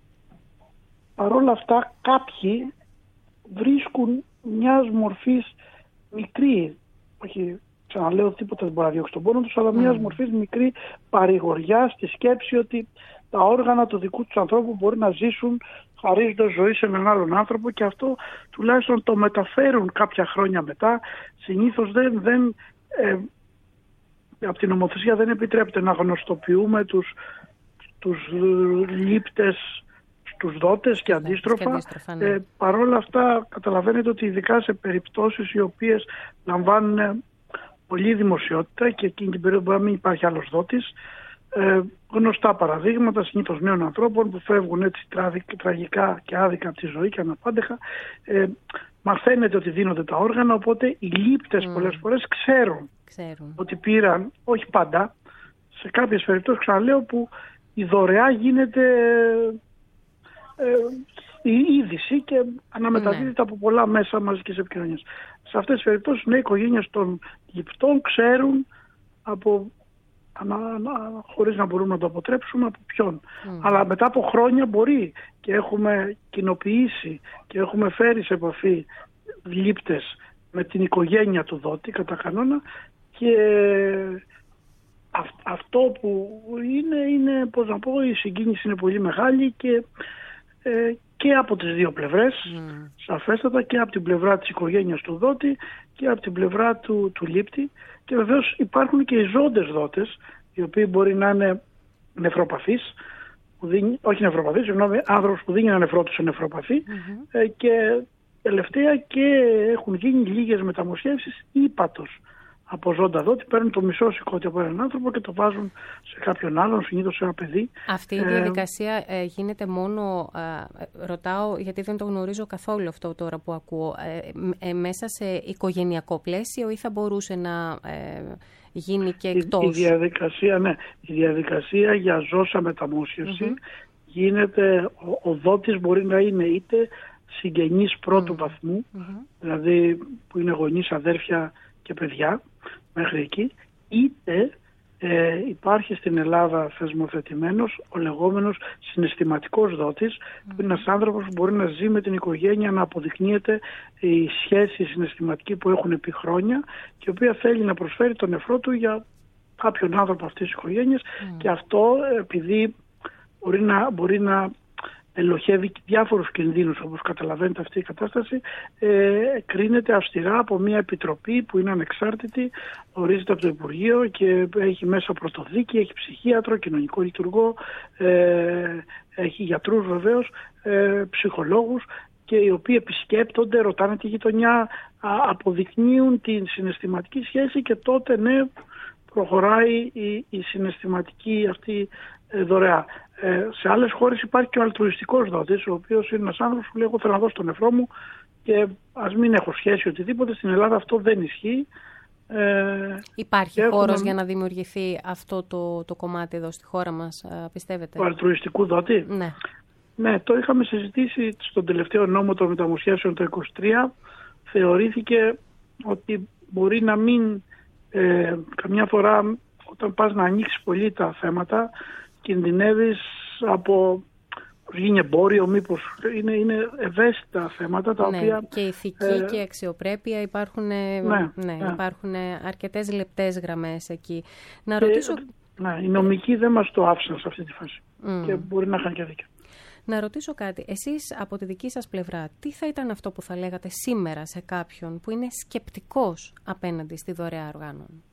Παρ' όλα αυτά κάποιοι βρίσκουν μιας μορφής μικρή, όχι ξαναλέω τίποτα δεν μπορεί να διώξει τον πόνο τους, αλλά μιας mm. μορφής μικρή παρηγοριά στη σκέψη ότι τα όργανα του δικού τους ανθρώπου μπορεί να ζήσουν χαρίζοντας ζωή σε έναν άλλον άνθρωπο, και αυτό τουλάχιστον το μεταφέρουν κάποια χρόνια μετά. Συνήθως δεν, δεν ε, από την νομοθεσία δεν επιτρέπεται να γνωστοποιούμε τους, τους λήπτες τους δότες και αντίστροφα. Και αντίστροφα ναι. ε, Παρ' όλα αυτά καταλαβαίνετε ότι ειδικά σε περιπτώσεις οι οποίες λαμβάνουν πολλή δημοσιότητα και εκείνη την περίοδο μπορεί να μην υπάρχει άλλος δότης, ε, γνωστά παραδείγματα συνήθως νέων ανθρώπων που φεύγουν έτσι τραγικά και άδικα από τη ζωή και αναπάντεχα, ε, μαθαίνεται ότι δίνονται τα όργανα, οπότε οι λήπτες mm. πολλές φορές ξέρουν, ξέρουν ότι πήραν, όχι πάντα, σε κάποιες περιπτώσεις ξαναλέω που η δωρεά γίνεται Ε, η είδηση και αναμεταδίδεται ναι. από πολλά μέσα μαζικής επικοινωνίας. Σε αυτές τις περιπτώσεις ναι, οι οικογένειες των ληπτών ξέρουν από, ανα, ανα, χωρίς να μπορούμε να το αποτρέψουμε από ποιον. Mm. Αλλά μετά από χρόνια μπορεί και έχουμε κοινοποιήσει και έχουμε φέρει σε επαφή λήπτες με την οικογένεια του δότη κατά κανόνα, και αυ, αυτό που είναι, είναι πώς να πω, η συγκίνηση είναι πολύ μεγάλη και Ε, και από τις δύο πλευρές, mm. σαφέστατα, και από την πλευρά της οικογένειας του δότη και από την πλευρά του, του λήπτη. Και βεβαίως υπάρχουν και οι ζώντες δότες, οι οποίοι μπορεί να είναι νεφροπαθείς, που δίνει, όχι νευροπαθή, συγγνώμη, άνθρωπος που δίνει ένα νεφρό του σε νευροπαθή mm-hmm. ε, και τελευταία και έχουν γίνει λίγες μεταμοσχεύσεις ύπατος από ζώντα δότη, παίρνουν το μισό σηκώτη από έναν άνθρωπο και το βάζουν σε κάποιον άλλον, συνήθως σε ένα παιδί. Αυτή η διαδικασία ε, γίνεται μόνο, ε, ρωτάω γιατί δεν το γνωρίζω καθόλου αυτό τώρα που ακούω, ε, ε, μέσα σε οικογενειακό πλαίσιο ή θα μπορούσε να ε, γίνει και εκτός? Η, η, διαδικασία, ναι, η διαδικασία για ζώσα μεταμόσχευση mm-hmm. γίνεται, ο, ο δότης μπορεί να είναι είτε συγγενής πρώτου mm-hmm. βαθμού, mm-hmm. δηλαδή που είναι γονείς, αδέρφια και παιδιά, μέχρι εκεί, είτε ε, υπάρχει στην Ελλάδα θεσμοθετημένος ο λεγόμενος συναισθηματικός δότης, mm. που είναι ένας άνθρωπος που μπορεί να ζει με την οικογένεια, να αποδεικνύεται η σχέση συναισθηματική που έχουν επί χρόνια και η οποία θέλει να προσφέρει τον νεφρό του για κάποιον άνθρωπο αυτής της οικογένειας mm. και αυτό επειδή μπορεί να, μπορεί να ελοχεύει διάφορους κινδύνους, όπως καταλαβαίνετε αυτή η κατάσταση, ε, κρίνεται αυστηρά από μια επιτροπή που είναι ανεξάρτητη, ορίζεται από το Υπουργείο και έχει μέσα πρωτοδίκη, έχει ψυχίατρο, κοινωνικό λειτουργό, ε, έχει γιατρούς βεβαίως, ε, ψυχολόγους και οι οποίοι επισκέπτονται, ρωτάνε τη γειτονιά, αποδεικνύουν την συναισθηματική σχέση και τότε ναι, προχωράει η, η συναισθηματική αυτή δωρεά. Ε, σε άλλες χώρες υπάρχει και ο αλτρουιστικός δότης, ο οποίος είναι ένας άνθρωπος που λέει εγώ θέλω να δώσω τον νεφρό μου και ας μην έχω σχέση οτιδήποτε. Στην Ελλάδα αυτό δεν ισχύει. Ε, υπάρχει έχουμε... χώρος για να δημιουργηθεί αυτό το, το κομμάτι εδώ στη χώρα μας, πιστεύετε? Ο αλτρουιστικού δότη. Ναι. Ναι, το είχαμε συζητήσει στον τελευταίο νόμο των μεταμοσχεύσεων το είκοσι τρία. Θεωρήθηκε ότι μπορεί να μην ε, καμιά φορά όταν πας να ανοίξεις πολύ τα θέματα κινδυνεύεις από γίνει εμπόριο, μήπως είναι, είναι ευαίσθητα θέματα τα ναι, οποία... και ηθική ε, και αξιοπρέπεια υπάρχουν, ναι, ναι, ναι. υπάρχουν αρκετές λεπτές γραμμές εκεί. Να και, ρωτήσω... Ναι, οι νομικοί δεν μας το άφησαν σε αυτή τη φάση mm. και μπορεί να είχαν και δίκιο. Να ρωτήσω κάτι. Εσείς από τη δική σας πλευρά, τι θα ήταν αυτό που θα λέγατε σήμερα σε κάποιον που είναι σκεπτικός απέναντι στη δωρεά οργάνων?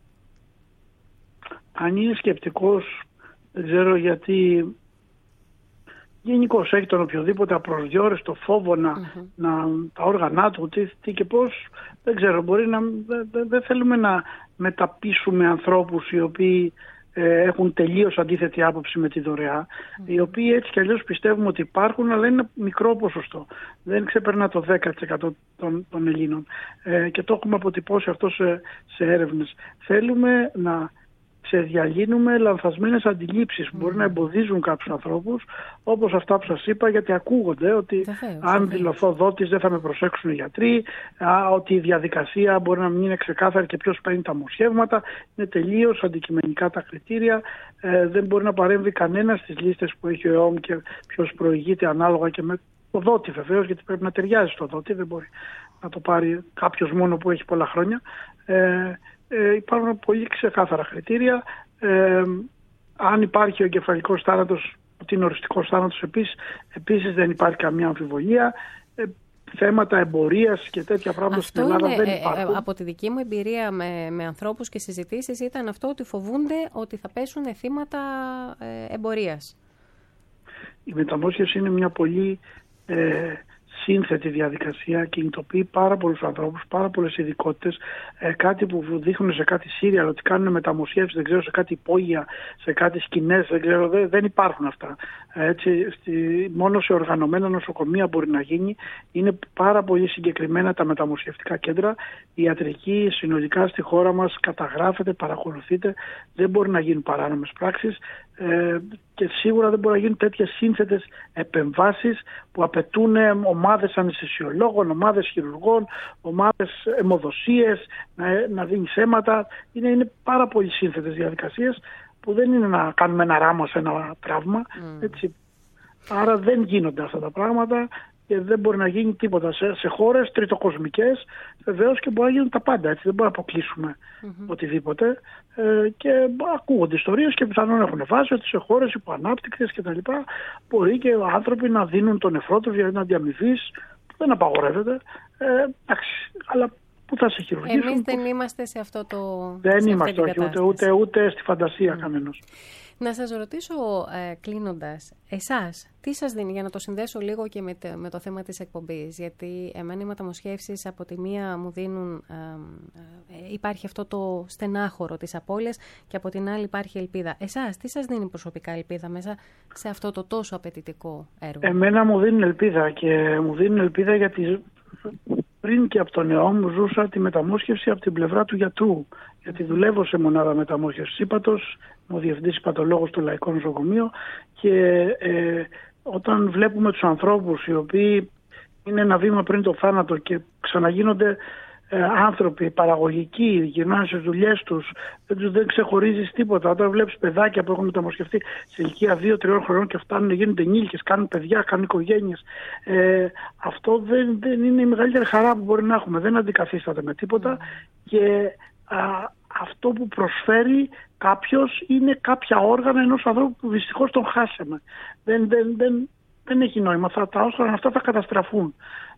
Αν είναι σκεπτικός, δεν ξέρω γιατί γενικώς έχει τον οποιοδήποτε απροσδιόριστο φόβο να, mm-hmm. να τα όργανα του, τι, τι και πώς, δεν ξέρω, μπορεί να, δεν δε θέλουμε να μεταπίσουμε ανθρώπους οι οποίοι ε, έχουν τελείως αντίθετη άποψη με τη δωρεά, mm-hmm. οι οποίοι έτσι κι αλλιώς πιστεύουμε ότι υπάρχουν, αλλά είναι ένα μικρό ποσοστό. Δεν ξεπερνά το δέκα τοις εκατό των, των Ελλήνων ε, και το έχουμε αποτυπώσει αυτό σε, σε έρευνες. Θέλουμε να ξεδιαλύνουμε λανθασμένες αντιλήψεις που mm. μπορεί να εμποδίζουν κάποιους ανθρώπους, όπως αυτά που σας είπα, γιατί ακούγονται ότι Βεβαίως, αν δηλωθώ δότης δεν θα με προσέξουν οι γιατροί, α, ότι η διαδικασία μπορεί να μην είναι ξεκάθαρη και ποιος παίρνει τα μοσχεύματα. Είναι τελείως αντικειμενικά τα κριτήρια. Ε, δεν μπορεί να παρέμβει κανένα στις λίστες που έχει ο ΕΟΜ και ποιος προηγείται ανάλογα και με το δότη βεβαίως, γιατί πρέπει να ταιριάζει στο δότη, δεν μπορεί να το πάρει κάποιος μόνο που έχει πολλά χρόνια. Ε, Ε, υπάρχουν πολύ ξεκάθαρα κριτήρια. Ε, αν υπάρχει ο εγκεφαλικός θάνατος, ότι είναι οριστικός θάνατος, επίσης, επίσης δεν υπάρχει καμία αμφιβολία. Ε, θέματα εμπορίας και τέτοια πράγματα αυτό στην Ελλάδα είναι, δεν υπάρχουν. Ε, από τη δική μου εμπειρία με, με ανθρώπους και συζητήσεις ήταν αυτό ότι φοβούνται ότι θα πέσουν θύματα ε, εμπορίας. Η μεταμόσχευση είναι μια πολύ... Ε, σύνθετη διαδικασία, κινητοποιεί πάρα πολλούς ανθρώπους, πάρα πολλές ειδικότητες, ε, κάτι που δείχνουν σε κάτι σύριαλ ότι κάνουν μεταμοσχεύσεις, δεν ξέρω, σε κάτι υπόγεια, σε κάτι σκηνές, δεν ξέρω, δεν, δεν υπάρχουν αυτά. Έτσι, στη, μόνο σε οργανωμένα νοσοκομεία μπορεί να γίνει. Είναι πάρα πολύ συγκεκριμένα τα μεταμοσχευτικά κέντρα. Η ιατρική συνολικά στη χώρα μας καταγράφεται, παρακολουθείται, δεν μπορεί να γίνουν παράνομες πράξεις. Ε, και σίγουρα δεν μπορεί να γίνουν τέτοιες σύνθετες επεμβάσεις που απαιτούν ομάδες αναισθησιολόγων, ομάδες χειρουργών, ομάδες αιμοδοσίες, να, να δίνεις αίματα. Είναι, είναι πάρα πολύ σύνθετες διαδικασίες που δεν είναι να κάνουμε ένα ράμα σε ένα τραύμα. Mm. Έτσι. Άρα δεν γίνονται αυτά τα πράγματα και δεν μπορεί να γίνει τίποτα. Σε, σε χώρες τριτοκοσμικές βεβαίως και μπορεί να γίνουν τα πάντα. Έτσι. Δεν μπορούμε να αποκλείσουμε mm-hmm. οτιδήποτε. Ε, και ακούγονται ιστορίες και πιθανόν έχουν βάσει ότι σε χώρες υποανάπτυκτες και τα λοιπά μπορεί και άνθρωποι να δίνουν τον νεφρό τους για να αντιαμοιβείς, που δεν απαγορεύεται. Ε, εντάξει, αλλά πού θα σε χειρουργήσουν. Εμείς δεν είμαστε σε αυτό το... Δεν είμαστε, όχι, ούτε, ούτε, ούτε στη φαντασία mm. κανένας. Να σας ρωτήσω, ε, κλείνοντας, εσάς, τι σας δίνει, για να το συνδέσω λίγο και με το, με το θέμα της εκπομπής, γιατί εμένα οι μεταμοσχεύσεις από τη μία μου δίνουν, ε, ε, υπάρχει αυτό το στενάχωρο της απώλειας και από την άλλη υπάρχει ελπίδα. Εσάς, τι σας δίνει προσωπικά ελπίδα μέσα σε αυτό το τόσο απαιτητικό έργο? Εμένα μου δίνει ελπίδα και μου δίνει ελπίδα γιατί πριν και από τον νεό μου ζούσα τη μεταμόσχευση από την πλευρά του γιατρού. Γιατί δουλεύω σε μονάδα μεταμόσχευσης ύπατος, είμαι ο διευθυντής υπατολόγος στο Λαϊκό Νοσοκομείο και ε, όταν βλέπουμε τους ανθρώπους οι οποίοι είναι ένα βήμα πριν το θάνατο και ξαναγίνονται ε, άνθρωποι παραγωγικοί, γυρνάνε στις δουλειές τους, δεν τους δεν ξεχωρίζεις τίποτα. Όταν βλέπεις παιδάκια που έχουν μεταμοσχευτεί σε ηλικία δύο τρία χρονών και φτάνουν, γίνονται ενήλικες, κάνουν παιδιά, κάνουν οικογένειες, ε, αυτό δεν, δεν είναι η μεγαλύτερη χαρά που μπορεί να έχουμε. Δεν αντικαθίσταται με τίποτα και α, αυτό που προσφέρει κάποιος είναι κάποια όργανα ενός ανθρώπου που δυστυχώς τον χάσαμε. Δεν, δεν, δεν, δεν έχει νόημα. Θα, τα όργανα αυτά θα καταστραφούν.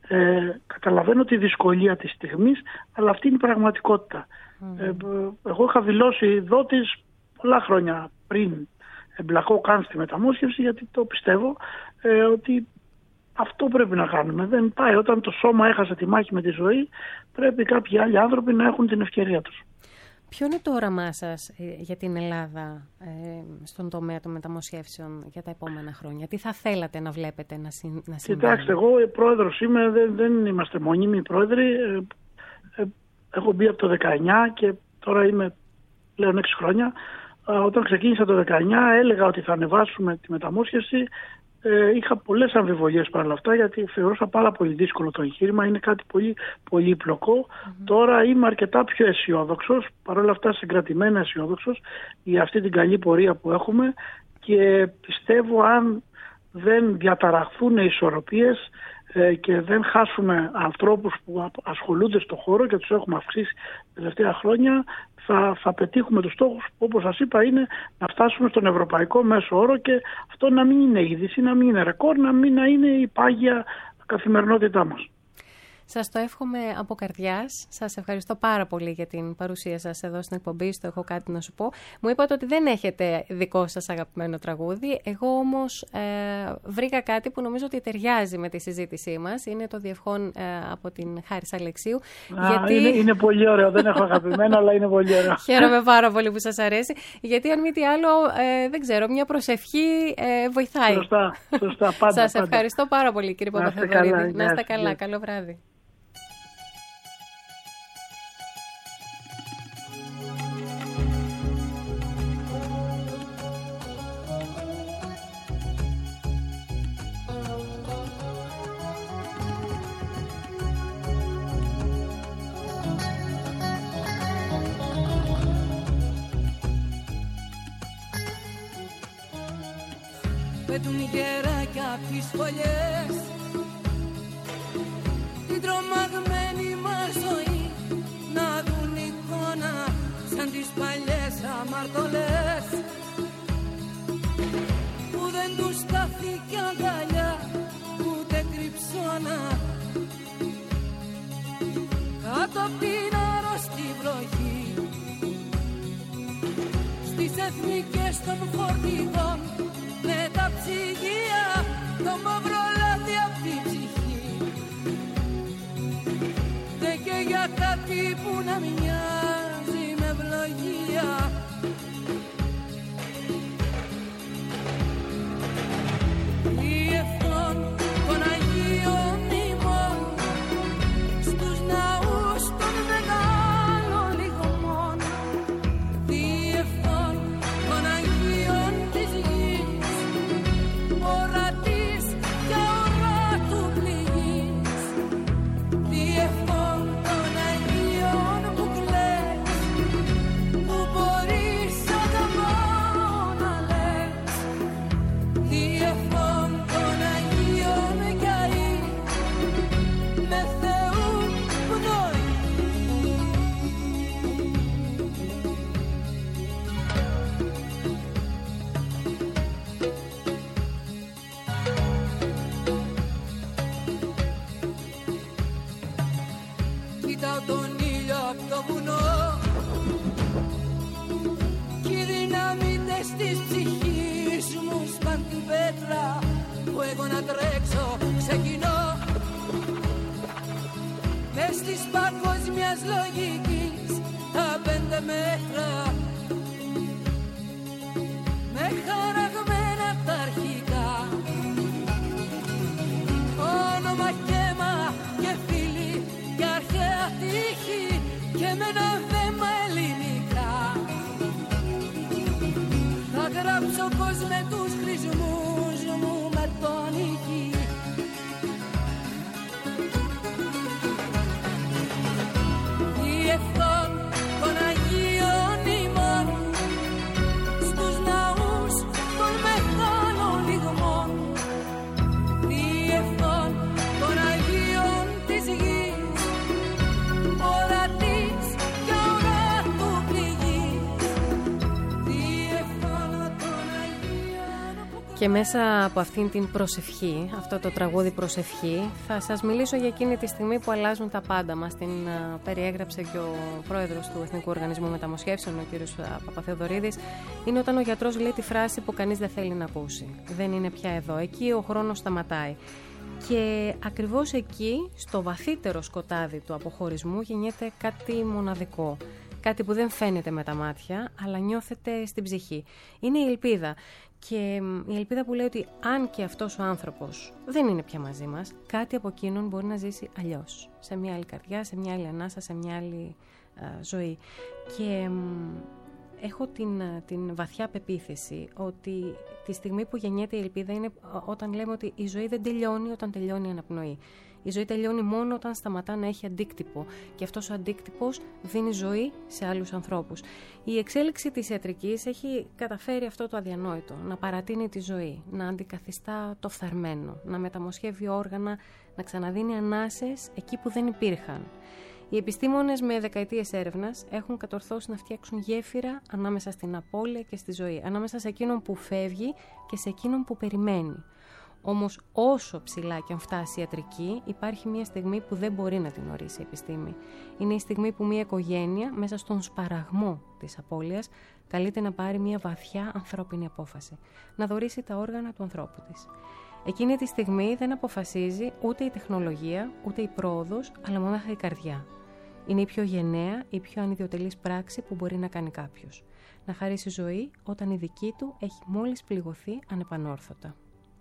Ε, καταλαβαίνω τη δυσκολία της στιγμής, αλλά αυτή είναι η πραγματικότητα. Mm. Ε, εγώ είχα δηλώσει δότης πολλά χρόνια πριν εμπλακώ καν στη μεταμόσχευση, γιατί το πιστεύω ε, ότι αυτό πρέπει να κάνουμε. Δεν πάει. Όταν το σώμα έχασε τη μάχη με τη ζωή, πρέπει κάποιοι άλλοι άνθρωποι να έχουν την ευκαιρία τους. Ποιο είναι το όραμά σας για την Ελλάδα ε, στον τομέα των μεταμοσχεύσεων για τα επόμενα χρόνια? Τι θα θέλατε να βλέπετε να, συ, να συμβαίνει? Κοιτάξτε, εγώ πρόεδρος είμαι, δεν, δεν είμαστε μόνιμοι πρόεδροι. Ε, ε, έχω μπει από το δεκαεννιά και τώρα είμαι πλέον έξι χρόνια. Ε, όταν ξεκίνησα το δεκαεννιά έλεγα ότι θα ανεβάσουμε τη μεταμόσχευση. Ε, είχα πολλές αμφιβολίες παρά αυτά, γιατί θεωρούσα πάρα πολύ δύσκολο το εγχείρημα, είναι κάτι πολύ πολύπλοκο. Mm-hmm. Τώρα είμαι αρκετά πιο αισιόδοξος, παρόλα αυτά συγκρατημένα αισιόδοξος για αυτή την καλή πορεία που έχουμε και πιστεύω αν δεν διαταραχθούν οι ισορροπίες ε, και δεν χάσουμε ανθρώπους που ασχολούνται στο χώρο και τους έχουμε αυξήσει τα τελευταία χρόνια, Θα, θα πετύχουμε τους στόχους που, όπως σας είπα, είναι να φτάσουμε στον ευρωπαϊκό μέσο όρο και αυτό να μην είναι είδηση, να μην είναι ρεκόρ, να μην να είναι η πάγια καθημερινότητά μας. Σας το εύχομαι από καρδιάς. Σας ευχαριστώ πάρα πολύ για την παρουσία σας εδώ στην εκπομπή. Στο έχω κάτι να σου πω. Μου είπατε ότι δεν έχετε δικό σας αγαπημένο τραγούδι. Εγώ όμως ε, βρήκα κάτι που νομίζω ότι ταιριάζει με τη συζήτησή μας. Είναι το Διευχών ε, από την Χάρις Αλεξίου. Α, γιατί... είναι, είναι πολύ ωραίο. Δεν έχω αγαπημένο, αλλά είναι πολύ ωραίο. Χαίρομαι πάρα πολύ που σας αρέσει. Γιατί αν μη τι άλλο, ε, δεν ξέρω, μια προσευχή ε, βοηθάει. Σωστά, σωστά. Πάντα, σας πάντα. ευχαριστώ πάρα πολύ, κύριε Παπαθεοδωρίδη. Να είστε καλά. Yeah. Καλό βράδυ. Πέτουν γεράκια απ' τις φωλιές την τρομαγμένη μας ζωή, να δουν εικόνα σαν τις παλιές αμαρτωλές που δεν τους στάθηκε αγκαλιά ούτε κρυψώνα κάτω απ' την άρρωστη βροχή στις εθνικές των φορτηγών με τα ψυγεία, το μαύρο λάδι απ' την ψυχή. Δεν και για κάτι που να μοιάζει με ευλογία. Διευχών των Αγίων ημών στους ναούς των μεγάλων λιγμών. Διευχών των Αγίων της γης, ορατής και οράτου πληγής. Διευχών των Αγίων που κλαις, που μπορείς αγαπώ να λες. Διευχών των Αγίων κι αεί, με Θεού πνοή. Κοιτάω τον ήλιο απ' το βουνό κι οι δυναμίτες της ψυχής εγώ να τρέξω, ξεκινώ μες της παγκόσμιας λογικής τα πέντε μέτρα, με χαραγμένα τα αρχικά, όνομα και αίμα και φίλοι και αρχαία τύχη και με ένα δέμα ελληνικά. Θα γράψω πως με τους χρησμούς μου με τον ηχή. Διευθών των Αγίων ημών στους ναούς των μεγάλων λιγμών, διευθών των Αγίων της γης, ορατής και ορατού πληγής, διευθών των Αγίων. Και μέσα από αυτήν την προσευχή, αυτό το τραγούδι προσευχή, θα σας μιλήσω για εκείνη τη στιγμή που αλλάζουν τα πάντα μας. Την uh, περιέγραψε και ο πρόεδρος του Εθνικού Οργανισμού Μεταμοσχεύσεων, ο κ. Παπαθεοδωρίδης. Είναι όταν ο γιατρός λέει τη φράση που κανείς δεν θέλει να ακούσει. Δεν είναι πια εδώ. Εκεί ο χρόνος σταματάει. Και ακριβώς εκεί, στο βαθύτερο σκοτάδι του αποχωρισμού, γεννιέται κάτι μοναδικό. Κάτι που δεν φαίνεται με τα μάτια, αλλά νιώθεται στην ψυχή. Είναι η ελπίδα. Και η ελπίδα που λέει ότι αν και αυτός ο άνθρωπος δεν είναι πια μαζί μας, κάτι από εκείνον μπορεί να ζήσει αλλιώς. Σε μια άλλη καρδιά, σε μια άλλη ανάσα, σε μια άλλη α, ζωή. Και μ, έχω την, την βαθιά πεποίθηση ότι τη στιγμή που γεννιέται η ελπίδα είναι όταν λέμε ότι η ζωή δεν τελειώνει όταν τελειώνει η αναπνοή. Η ζωή τελειώνει μόνο όταν σταματά να έχει αντίκτυπο και αυτός ο αντίκτυπος δίνει ζωή σε άλλους ανθρώπους. Η εξέλιξη της ιατρικής έχει καταφέρει αυτό το αδιανόητο, να παρατείνει τη ζωή, να αντικαθιστά το φθαρμένο, να μεταμοσχεύει όργανα, να ξαναδίνει ανάσες εκεί που δεν υπήρχαν. Οι επιστήμονες με δεκαετίες έρευνας έχουν κατορθώσει να φτιάξουν γέφυρα ανάμεσα στην απώλεια και στη ζωή, ανάμεσα σε εκείνον που φεύγει και σε εκείνον που περιμένει. Όμως όσο ψηλά και αν φτάσει η ιατρική, υπάρχει μια στιγμή που δεν μπορεί να την ορίσει η επιστήμη. Είναι η στιγμή που μια οικογένεια μέσα στον σπαραγμό της απώλειας καλείται να πάρει μια βαθιά ανθρώπινη απόφαση, να δωρήσει τα όργανα του ανθρώπου της. Εκείνη τη στιγμή δεν αποφασίζει ούτε η τεχνολογία, ούτε η πρόοδος, αλλά μονάχα η καρδιά. Είναι η πιο γενναία, η πιο ανιδιοτελής πράξη που μπορεί να κάνει κάποιος. Να χαρίσει ζωή όταν η δική του έχει μόλις πληγωθεί ανεπανόρθωτα.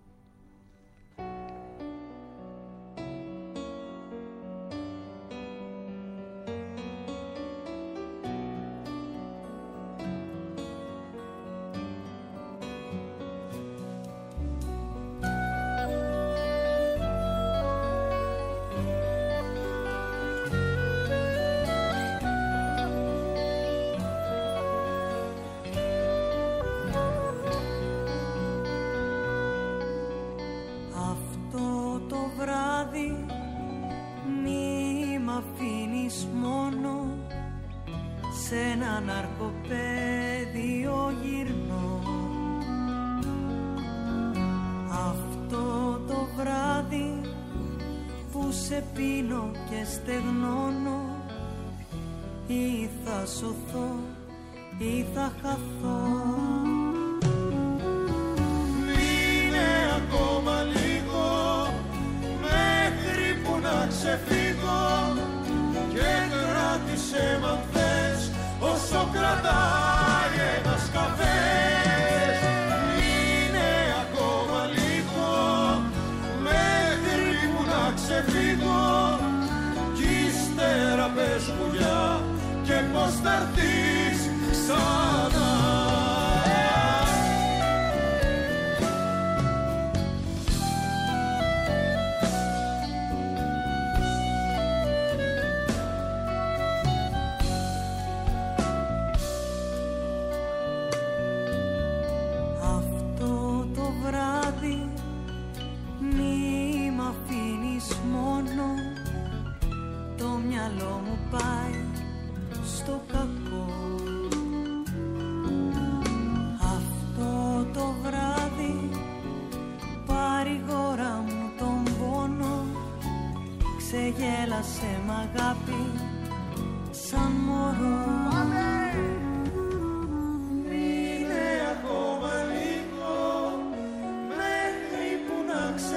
Ξεγέλασε μ' αγάπη σαν μωρό. Είναι ακόμα λίγο μέχρι που να ξε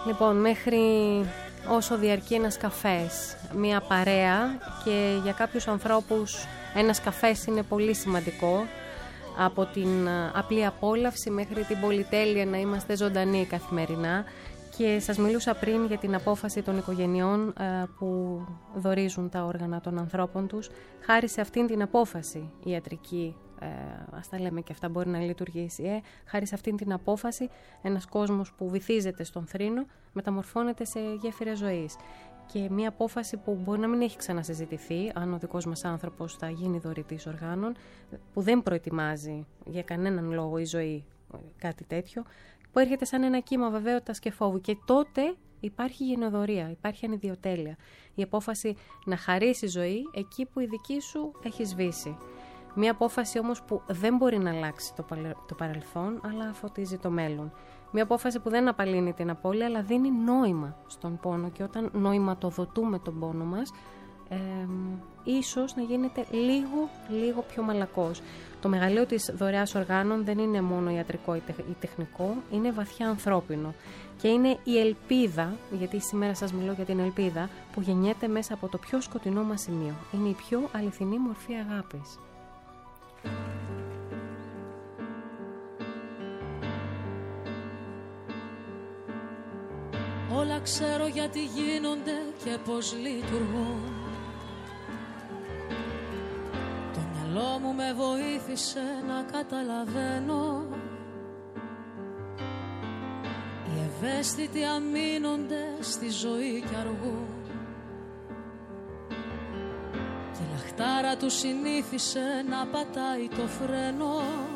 Λοιπόν, μέχρι όσο διαρκεί ένας καφές, μια παρέα, και για κάποιους ανθρώπους ένας καφές είναι πολύ σημαντικό, από την απλή απόλαυση μέχρι την πολυτέλεια να είμαστε ζωντανοί καθημερινά. Και σας μιλούσα πριν για την απόφαση των οικογενειών που δωρίζουν τα όργανα των ανθρώπων τους. Χάρη σε αυτήν την απόφαση ιατρική, ε, ας τα λέμε και αυτά, μπορεί να λειτουργήσει. Ε. Χάρη σε αυτήν την απόφαση, ένας κόσμος που βυθίζεται στον θρήνο μεταμορφώνεται σε γέφυρα ζωής. Και μια απόφαση που μπορεί να μην έχει ξανασυζητηθεί, αν ο δικός μας άνθρωπος θα γίνει δωρητής οργάνων, που δεν προετοιμάζει για κανέναν λόγο η ζωή κάτι τέτοιο, που έρχεται σαν ένα κύμα βεβαίωτας και φόβου. Και τότε υπάρχει γενοδορία, υπάρχει ανιδιοτέλεια. Η απόφαση να χαρίσει ζωή εκεί που η δική σου έχει σβήσει. Μια απόφαση όμως που δεν μπορεί να αλλάξει το, παλαι... το παρελθόν, αλλά φωτίζει το μέλλον. Μια απόφαση που δεν απαλύνει την απώλεια, αλλά δίνει νόημα στον πόνο. Και όταν νοηματοδοτούμε τον πόνο μας, ε, ίσως να γίνεται λίγο, λίγο πιο μαλακός. Το μεγαλείο της δωρεάς οργάνων δεν είναι μόνο ιατρικό ή τεχνικό, είναι βαθιά ανθρώπινο. Και είναι η ελπίδα, γιατί σήμερα σας μιλώ για την ελπίδα, που γεννιέται μέσα από το πιο σκοτεινό μας σημείο. Είναι η πιο αληθινή μορφή αγάπης. Όλα ξέρω γιατί γίνονται και πώς λειτουργούν. Το μυαλό μου με βοήθησε να καταλαβαίνω. Οι ευαίσθητοι αμήνονται στη ζωή κι αργούν. Και η λαχτάρα του συνήθισε να πατάει το φρένο.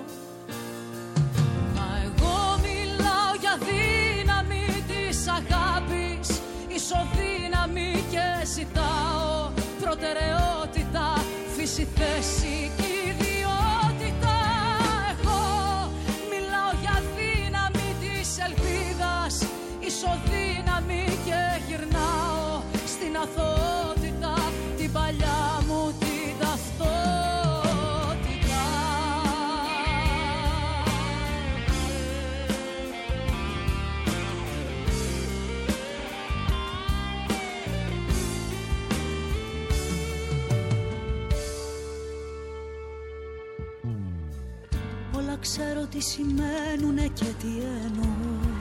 Μα εγώ μιλάω για δύναμη της αγάπης, ισοδύναμη, και ζητάω προτεραιότητα, φύση, θέση και ιδιότητα. Εγώ μιλάω για δύναμη της ελπίδας, ισοδύναμη, και γυρνάω στην αθωότητα την παλιά μου την ταυτότητα. Όλα ξέρω τι σημαίνουνε και τι εννοούν.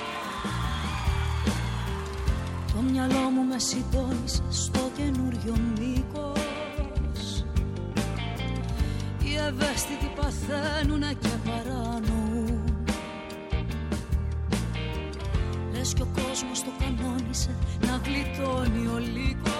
Το μυαλό μου με συντόνισε στο καινούριο μήκος. Οι ευαίσθητοι παθαίνουνε και παρανοούν. Λες κι ο κόσμος το κανόνισε να γλιτώνει ο λύκος.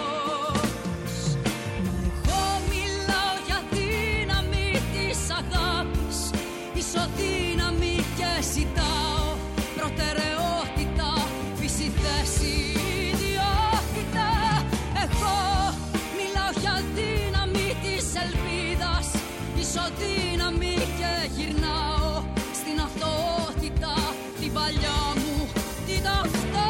Μα εγώ μιλάω για δύναμη της αγάπης, ισοδύναμη, και ζητάω προτεραιότητα, φύση, θέση, ιδιότητα. Εγώ μιλάω για δύναμη της ελπίδας, ισοδύναμη, και γυρνάω στην αυτότητα την παλιά μου την ταυτότητα.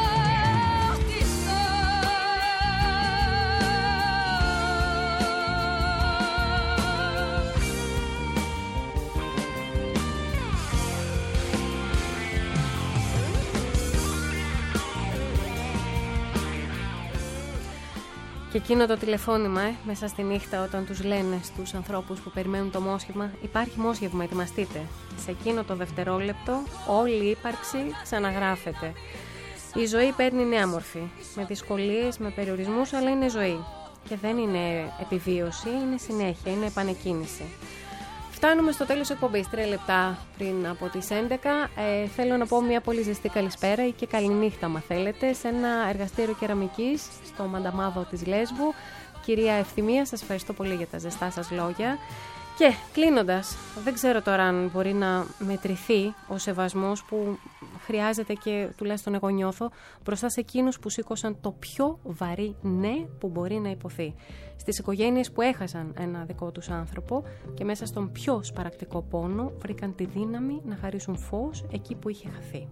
Και εκείνο το τηλεφώνημα, ε, μέσα στη νύχτα, όταν τους λένε στους ανθρώπους που περιμένουν το μόσχευμα, υπάρχει μόσχευμα, ετοιμαστείτε. Σε εκείνο το δευτερόλεπτο όλη η ύπαρξη ξαναγράφεται. Η ζωή παίρνει νέα μορφή, με δυσκολίες, με περιορισμούς, αλλά είναι ζωή. Και δεν είναι επιβίωση, είναι συνέχεια, είναι επανεκκίνηση. Φτάνουμε στο τέλος της εκπομπής, τρία λεπτά πριν από τις έντεκα. Ε, θέλω να πω μια πολύ ζεστή καλησπέρα ή και καληνύχτα, μα θέλετε, σε ένα εργαστήριο κεραμικής στο Μανταμάδο της Λέσβου. Κυρία Ευθυμία, σας ευχαριστώ πολύ για τα ζεστά σας λόγια. Και κλείνοντας, δεν ξέρω τώρα αν μπορεί να μετρηθεί ο σεβασμός που χρειάζεται, και τουλάχιστον εγώ νιώθω, μπροστά σε εκείνους που σήκωσαν το πιο βαρύ ναι που μπορεί να υποθεί. Στις οικογένειες που έχασαν ένα δικό τους άνθρωπο και μέσα στον πιο σπαρακτικό πόνο βρήκαν τη δύναμη να χαρίσουν φως εκεί που είχε χαθεί.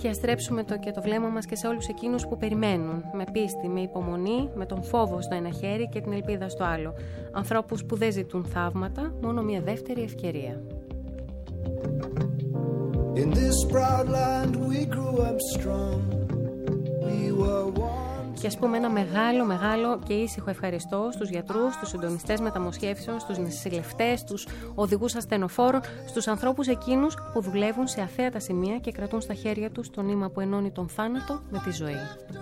Και ας στρέψουμε το και το βλέμμα μας και σε όλους εκείνους που περιμένουν, με πίστη, με υπομονή, με τον φόβο στο ένα χέρι και την ελπίδα στο άλλο. Ανθρώπους που δεν ζητούν θαύματα, μόνο μια δεύτερη ευκαιρία. In this proud land we grew up strong. We were one. Και ας πούμε ένα μεγάλο, μεγάλο και ήσυχο ευχαριστώ στους γιατρούς, στους συντονιστές μεταμοσχεύσεων, στους νοσηλευτές, στους οδηγούς ασθενοφόρων, στους ανθρώπους εκείνους που δουλεύουν σε αθέατα σημεία και κρατούν στα χέρια τους το νήμα που ενώνει τον θάνατο με τη ζωή.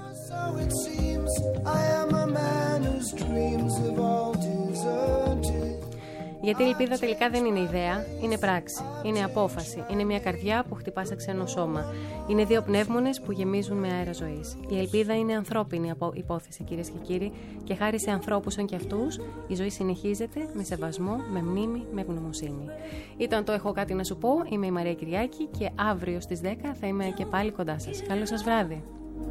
Γιατί η ελπίδα τελικά δεν είναι ιδέα, είναι πράξη, είναι απόφαση, είναι μια καρδιά που χτυπά σε ξένο σώμα. Είναι δύο πνεύμονες που γεμίζουν με αέρα ζωής. Η ελπίδα είναι ανθρώπινη υπόθεση, κυρίες και κύριοι, και χάρη σε ανθρώπους σαν και αυτούς, η ζωή συνεχίζεται με σεβασμό, με μνήμη, με ευγνωμοσύνη. Ήταν το «Έχω κάτι να σου πω», είμαι η Μαρία Κυριάκη και αύριο στις δέκα θα είμαι και πάλι κοντά σας. Καλό σας βράδυ.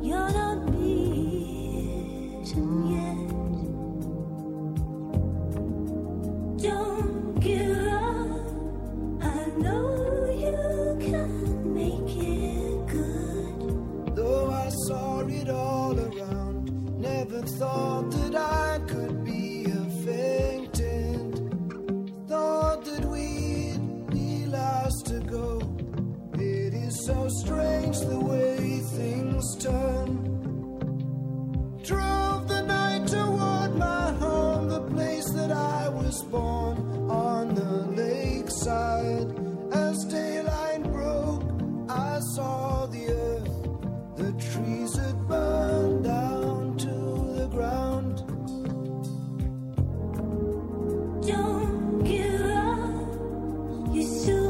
Don't give up, I know you can make it good. Though I saw it all around, never thought that I could be a fainting. Thought that we'd be last to go. It is so strange the way things turn. Drove the night toward my home, the place that I was born, on the lakeside. As daylight broke, I saw the earth, the trees had burned down to the ground. Don't give up, you still